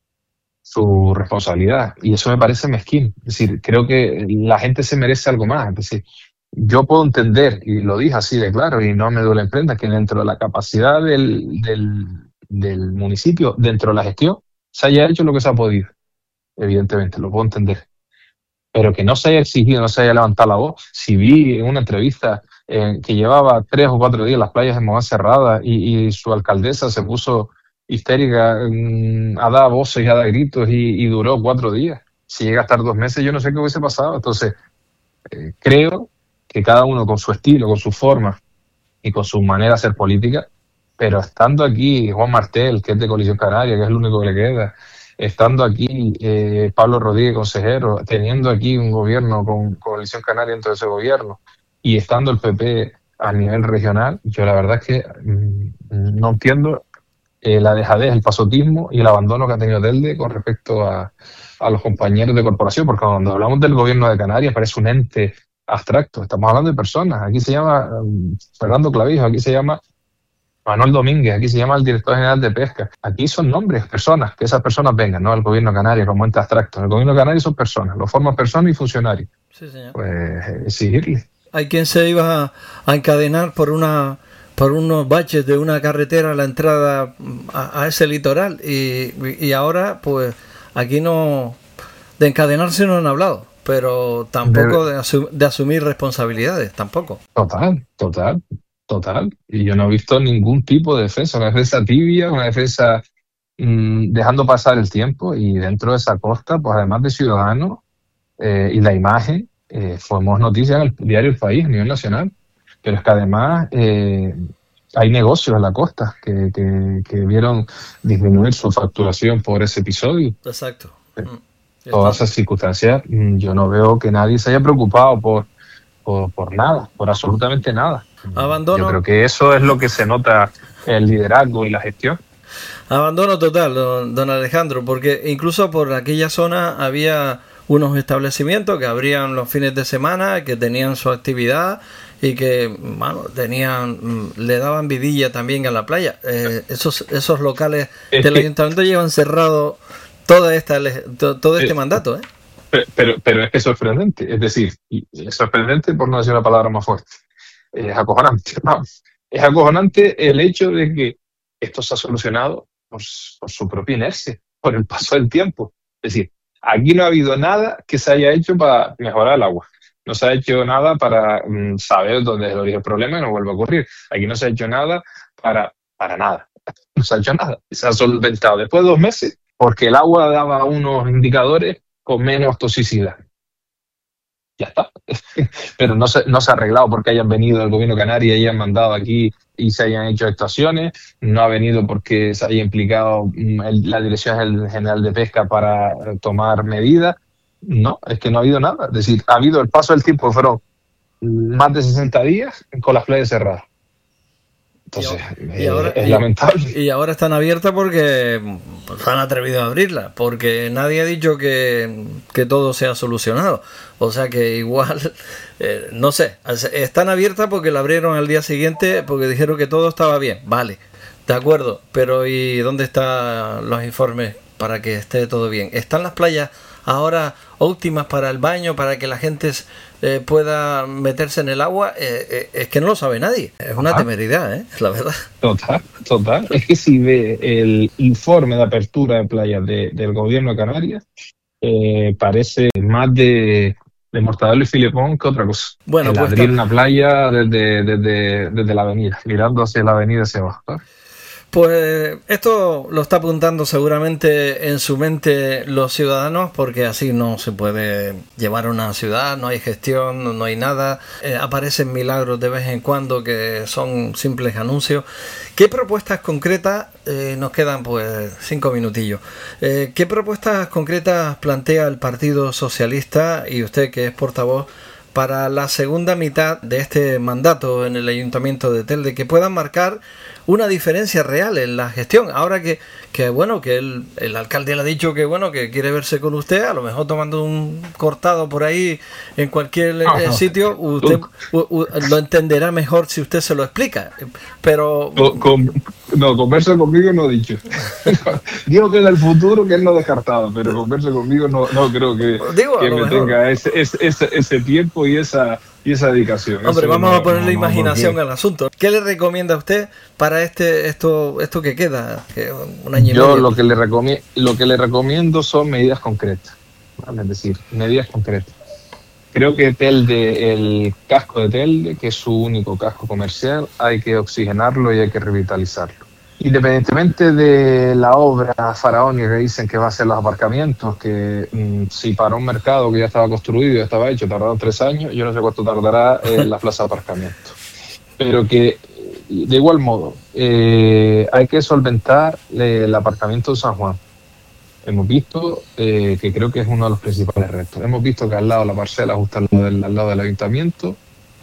[SPEAKER 6] su responsabilidad. Y eso me parece mezquino. Es decir, creo que la gente se merece algo más. Es decir, yo puedo entender, y lo dije así de claro, y no me duele en prenda, que dentro de la capacidad del, del, del municipio, dentro de la gestión, se haya hecho lo que se ha podido. Evidentemente, lo puedo entender. Pero que no se haya exigido, no se haya levantado la voz. Si vi en una entrevista eh, que llevaba tres o cuatro días las playas en Mogán cerradas y, y su alcaldesa se puso histérica mmm, a dar voces y a dar gritos y, y duró cuatro días. Si llega a estar dos meses, yo no sé qué hubiese pasado. Entonces, eh, creo que cada uno con su estilo, con su forma y con su manera de hacer política, pero estando aquí Juan Martel, que es de Coalición Canaria, que es el único que le queda, estando aquí eh, Pablo Rodríguez, consejero, teniendo aquí un gobierno con Coalición Canaria dentro de ese gobierno, y estando el P P a nivel regional, yo la verdad es que mmm, no entiendo eh, la dejadez, el pasotismo y el abandono que ha tenido Telde con respecto a, a los compañeros de corporación, porque cuando hablamos del gobierno de Canarias parece un ente abstracto, estamos hablando de personas. Aquí se llama um, Fernando Clavijo, aquí se llama Manuel Domínguez, aquí se llama el director general de Pesca. Aquí son nombres, personas, que esas personas vengan, no el gobierno de Canarias como ente abstracto. El gobierno de Canarias son personas, lo forman personas y funcionarios.
[SPEAKER 3] Sí, señor.
[SPEAKER 6] Pues exigirle.
[SPEAKER 3] Hay quien se iba a encadenar por una por unos baches de una carretera a la entrada a, a ese litoral y, y ahora pues aquí no de encadenarse no han hablado, pero tampoco de, de, asu- de asumir responsabilidades, tampoco.
[SPEAKER 6] Total, total, total. Y yo no he visto ningún tipo de defensa, una defensa tibia, una defensa mmm, dejando pasar el tiempo, y dentro de esa costa, pues además de ciudadanos eh, y la imagen, eh, fuimos noticia en el diario El País a nivel nacional, pero es que además eh, hay negocios en la costa que, que, que vieron disminuir su facturación por ese episodio.
[SPEAKER 3] Exacto.
[SPEAKER 6] Mm. Todas esas circunstancias, yo no veo que nadie se haya preocupado por, por, por nada, por absolutamente nada.
[SPEAKER 3] Abandono.
[SPEAKER 6] Yo creo que eso es lo que se nota, el liderazgo y la gestión.
[SPEAKER 3] Abandono total, don, don Alejandro, porque incluso por aquella zona había unos establecimientos que abrían los fines de semana, que tenían su actividad y que, bueno, tenían, le daban vidilla también a la playa. Eh, esos esos locales es del que, ayuntamiento llevan cerrado toda esta todo este eh, mandato, ¿eh?
[SPEAKER 6] Pero, pero, pero es que es sorprendente, es decir, es sorprendente por no decir una palabra más fuerte. Es acojonante, vamos. Es acojonante el hecho de que esto se ha solucionado por, por su propia inercia, por el paso del tiempo. Es decir, aquí no ha habido nada que se haya hecho para mejorar el agua. No se ha hecho nada para mm, saber dónde es el origen del problema y no vuelva a ocurrir. Aquí no se ha hecho nada para, para nada. No se ha hecho nada. Se ha solventado después de dos meses porque el agua daba unos indicadores con menos toxicidad. Ya está. Pero no se, no se ha arreglado porque hayan venido el gobierno canario y hayan mandado aquí y se hayan hecho actuaciones. No ha venido porque se haya implicado el, la Dirección General de Pesca para tomar medidas. No, es que no ha habido nada. Es decir, ha habido el paso del tiempo, fueron más de sesenta días con las playas cerradas. Entonces, y ahora, es, es
[SPEAKER 3] y,
[SPEAKER 6] lamentable.
[SPEAKER 3] Y ahora están abiertas porque pues, han atrevido a abrirlas, porque nadie ha dicho que, que todo se ha solucionado. O sea que igual, eh, no sé, están abiertas porque la abrieron al día siguiente porque dijeron que todo estaba bien. Vale, de acuerdo, pero ¿y dónde están los informes para que esté todo bien? ¿Están las playas ahora óptimas para el baño, para que la gente eh, pueda meterse en el agua? Eh, eh, es que no lo sabe nadie. Es una temeridad, ¿eh? La verdad.
[SPEAKER 6] Total, total. Es que si ve el informe de apertura de playas de, del gobierno de Canarias, eh, parece más de, de Mortadelo y Filemón que otra cosa.
[SPEAKER 3] Bueno,
[SPEAKER 6] el
[SPEAKER 3] pues
[SPEAKER 6] abrir
[SPEAKER 3] está...
[SPEAKER 6] una playa desde, desde, desde la avenida, mirando hacia la avenida hacia abajo, ¿sabes?
[SPEAKER 3] Pues esto lo está apuntando seguramente en su mente los ciudadanos, porque así no se puede llevar una ciudad, no hay gestión, no hay nada, eh, aparecen milagros de vez en cuando que son simples anuncios. ¿Qué propuestas concretas, eh, nos quedan pues cinco minutillos, eh, qué propuestas concretas plantea el Partido Socialista y usted que es portavoz para la segunda mitad de este mandato en el Ayuntamiento de Telde, que puedan marcar una diferencia real en la gestión? Ahora que, que bueno, que el, el alcalde le ha dicho que bueno, que quiere verse con usted, a lo mejor tomando un cortado por ahí en cualquier no, eh, no. sitio, usted u, u, lo entenderá mejor si usted se lo explica. Pero
[SPEAKER 6] con, con, no, conversa conmigo no he dicho. Digo que en el futuro que él no descartado, pero conversa conmigo no, no creo que,
[SPEAKER 3] Digo,
[SPEAKER 6] que me
[SPEAKER 3] mejor.
[SPEAKER 6] tenga ese, ese, ese, ese tiempo y esa y esa dedicación.
[SPEAKER 3] Hombre,
[SPEAKER 6] Eso
[SPEAKER 3] vamos
[SPEAKER 6] no,
[SPEAKER 3] a ponerle
[SPEAKER 6] no,
[SPEAKER 3] imaginación
[SPEAKER 6] no,
[SPEAKER 3] al asunto. ¿Qué le recomienda a usted para este esto esto que queda? Que un año y
[SPEAKER 6] Yo
[SPEAKER 3] medio.
[SPEAKER 6] lo que le recomiendo, lo que le recomiendo son medidas concretas, ¿vale? Es decir, medidas concretas. Creo que Telde, el casco de Telde, que es su único casco comercial, hay que oxigenarlo y hay que revitalizarlo. Independientemente de la obra faraónica que dicen que va a ser los aparcamientos, que mmm, si para un mercado que ya estaba construido, ya estaba hecho, tardaron tres años, yo no sé cuánto tardará en eh, la plaza de aparcamiento. Pero que, de igual modo, eh, hay que solventar eh, el aparcamiento de San Juan. Hemos visto eh, que creo que es uno de los principales retos. Hemos visto que al lado de la parcela, justo al lado del, al lado del ayuntamiento,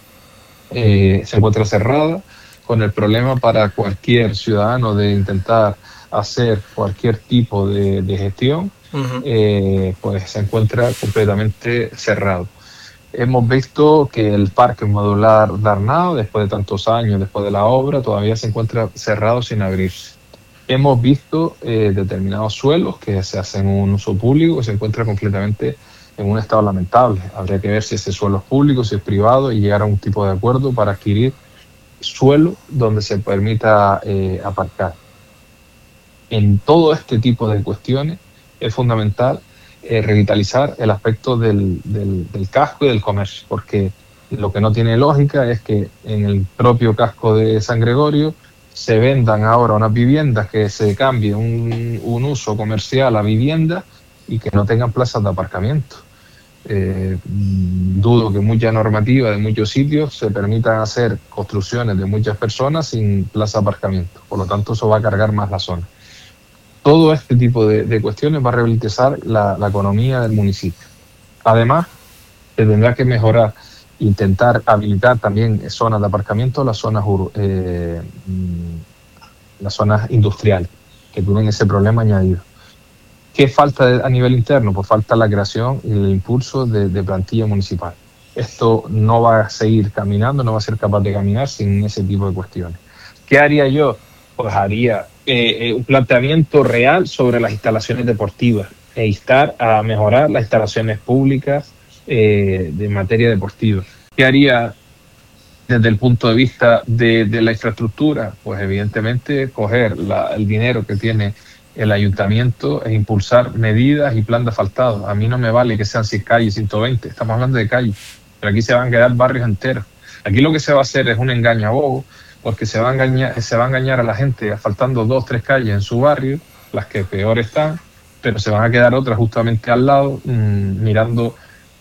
[SPEAKER 6] eh, se encuentra cerrada, con el problema para cualquier ciudadano de intentar hacer cualquier tipo de, de gestión, uh-huh. eh, pues se encuentra completamente cerrado. Hemos visto que el parque modular de Arnao, después de tantos años, después de la obra, todavía se encuentra cerrado sin abrirse. Hemos visto eh, determinados suelos que se hacen un uso público que se encuentra completamente en un estado lamentable. Habría que ver si ese suelo es público, si es privado y llegar a un tipo de acuerdo para adquirir suelo donde se permita eh, aparcar. En todo este tipo de cuestiones es fundamental eh, revitalizar el aspecto del, del, del casco y del comercio, porque lo que no tiene lógica es que en el propio casco de San Gregorio se vendan ahora unas viviendas, que se cambie un, un uso comercial a vivienda y que no tengan plazas de aparcamiento. Eh, dudo que mucha normativa de muchos sitios se permitan hacer construcciones de muchas personas sin plaza de aparcamiento. Por lo tanto, eso va a cargar más la zona. Todo este tipo de, de cuestiones va a revitalizar la, la economía del municipio. Además, se tendrá que mejorar, intentar habilitar también zonas de aparcamiento, las zonas, eh, las zonas industriales, que tienen ese problema añadido. ¿Qué falta a nivel interno? Pues falta la creación y el impulso de, de plantilla municipal. Esto no va a seguir caminando, no va a ser capaz de caminar sin ese tipo de cuestiones. ¿Qué haría yo? Pues haría eh, un planteamiento real sobre las instalaciones deportivas e instar a mejorar las instalaciones públicas eh, de materia deportiva. ¿Qué haría desde el punto de vista de, de la infraestructura? Pues evidentemente coger la, el dinero que tiene el ayuntamiento e impulsar medidas y plan de asfaltado. A mí no me vale que sean cien calles, ciento veinte, estamos hablando de calles, pero aquí se van a quedar barrios enteros. Aquí lo que se va a hacer es un engaño a bobo, porque se va a engañar, se va a engañar a la gente asfaltando dos, tres calles en su barrio, las que peor están, pero se van a quedar otras justamente al lado, mmm, mirando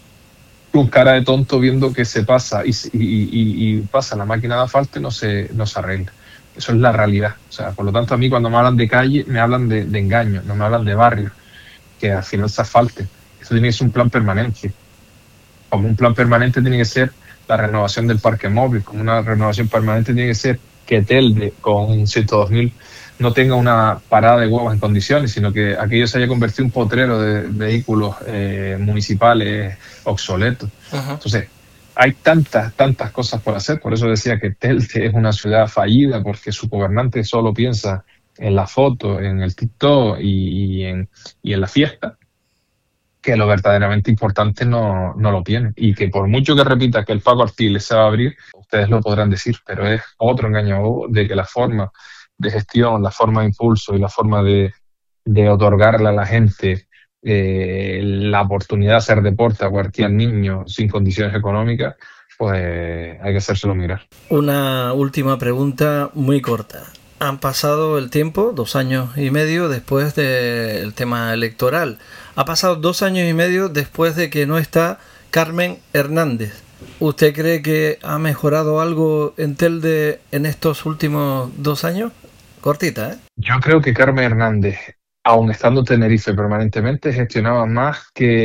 [SPEAKER 6] con cara de tonto, viendo que se pasa y, y, y, y pasa la máquina de asfalto y no se, no se arregla. Eso es la realidad. O sea, por lo tanto, a mí cuando me hablan de calle, me hablan de, de engaño, no me hablan de barrio, que al final se asfalte. Eso tiene que ser un plan permanente. Como un plan permanente tiene que ser la renovación del parque móvil, como una renovación permanente tiene que ser que Telde, con ciento dos mil, no tenga una parada de huevos en condiciones, sino que aquello se haya convertido en un potrero de, de vehículos eh, municipales obsoletos. Uh-huh. Entonces, hay tantas, tantas cosas por hacer. Por eso decía que Telde es una ciudad fallida, porque su gobernante solo piensa en la foto, en el TikTok y, y, en, y en la fiesta, que lo verdaderamente importante no, no lo tiene. Y que por mucho que repita que el Paco Artiles se va a abrir, ustedes lo podrán decir, pero es otro engaño de que la forma de gestión, la forma de impulso y la forma de, de otorgarle a la gente eh, la oportunidad de hacer deporte a cualquier niño sin condiciones económicas, pues hay que hacérselo mirar.
[SPEAKER 3] Una última pregunta muy corta. Han pasado el tiempo, dos años y medio después del tema electoral. Ha pasado dos años y medio después de que no está Carmen Hernández. ¿Usted cree que ha mejorado algo en Telde en estos últimos dos años? Cortita, ¿eh?
[SPEAKER 6] Yo creo que Carmen Hernández, aun estando en Tenerife permanentemente, gestionaba más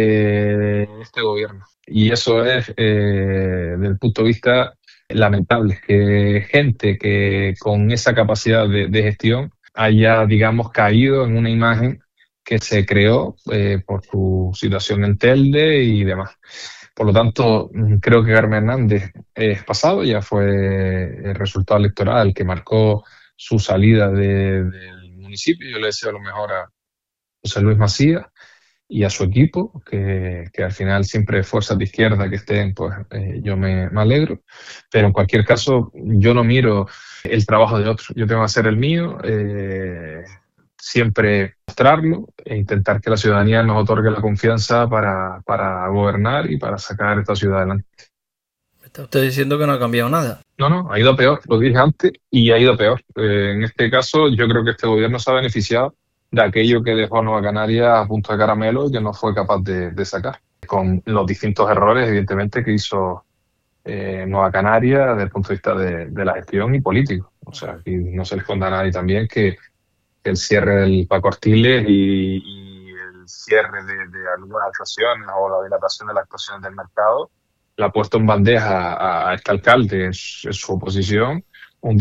[SPEAKER 6] que este gobierno. Y eso es, eh, desde el punto de vista lamentable, que gente que con esa capacidad de, de gestión haya, digamos, caído en una imagen que se creó eh, por su situación en Telde y demás. Por lo tanto, creo que Carmen Hernández es pasado, ya fue el resultado electoral que marcó su salida de, del municipio. Yo le deseo lo mejor a José Luis Macías y a su equipo, que, que al final siempre fuerzas de izquierda que estén, pues eh, yo me, me alegro. Pero en cualquier caso, yo no miro el trabajo de otros, yo tengo que hacer el mío, eh, siempre mostrarlo e intentar que la ciudadanía nos otorgue la confianza para, para gobernar y para sacar esta ciudad adelante.
[SPEAKER 3] ¿Está usted diciendo que no ha cambiado nada?
[SPEAKER 6] No, no, ha ido a peor, lo dije antes, y ha ido a peor. Eh, en este caso, yo creo que este gobierno se ha beneficiado de aquello que dejó a Nueva Canarias a punto de caramelo y que no fue capaz de, de sacar, con los distintos errores, evidentemente, que hizo eh, Nueva Canarias desde el punto de vista de, de la gestión y político. O sea, aquí no se le esconda a nadie también que, que el cierre del Paco Artiles y, y el cierre de, de algunas actuaciones o la dilatación de las actuaciones del mercado la ha puesto en bandeja a, a este alcalde en su, en su oposición, un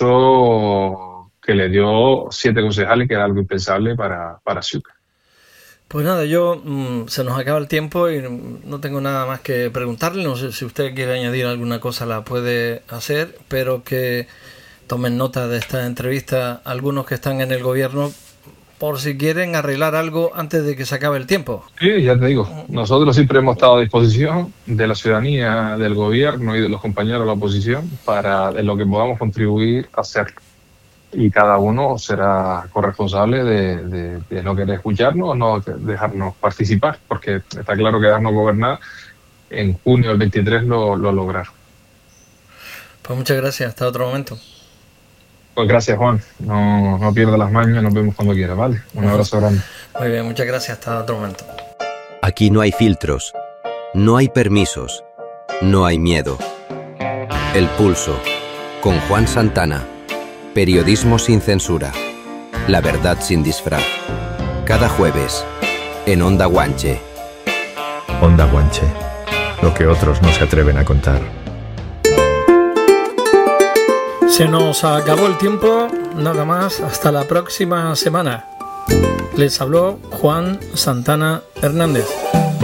[SPEAKER 6] discurso que le dio siete concejales, que era algo impensable para, para Xúquer.
[SPEAKER 3] Pues nada, yo mmm, se nos acaba el tiempo y no tengo nada más que preguntarle. No sé si usted quiere añadir alguna cosa, la puede hacer, pero que tomen nota de esta entrevista algunos que están en el gobierno, por si quieren arreglar algo antes de que se acabe el tiempo.
[SPEAKER 6] Sí, ya te digo, nosotros siempre hemos estado a disposición de la ciudadanía, del gobierno y de los compañeros de la oposición para en lo que podamos contribuir a hacerlo. Y cada uno será corresponsable de, de, de no querer escucharnos o no dejarnos participar, porque está claro que dejarnos gobernar en junio del veintitrés lo, lo lograron.
[SPEAKER 3] Pues muchas gracias, hasta otro momento.
[SPEAKER 6] Pues gracias, Juan. No, no pierdas las mañas, nos vemos cuando quieras, ¿vale? Un abrazo grande.
[SPEAKER 3] Muy bien, muchas gracias, hasta otro momento.
[SPEAKER 1] Aquí no hay filtros, No hay permisos. No hay miedo. El Pulso, con Juan Santana. Periodismo sin censura. La verdad sin disfraz. Cada jueves, en Onda Guanche.
[SPEAKER 2] Onda Guanche. Lo que otros no se atreven a contar.
[SPEAKER 3] Se nos acabó el tiempo, nada más, hasta la próxima semana. Les habló Juan Santana Hernández.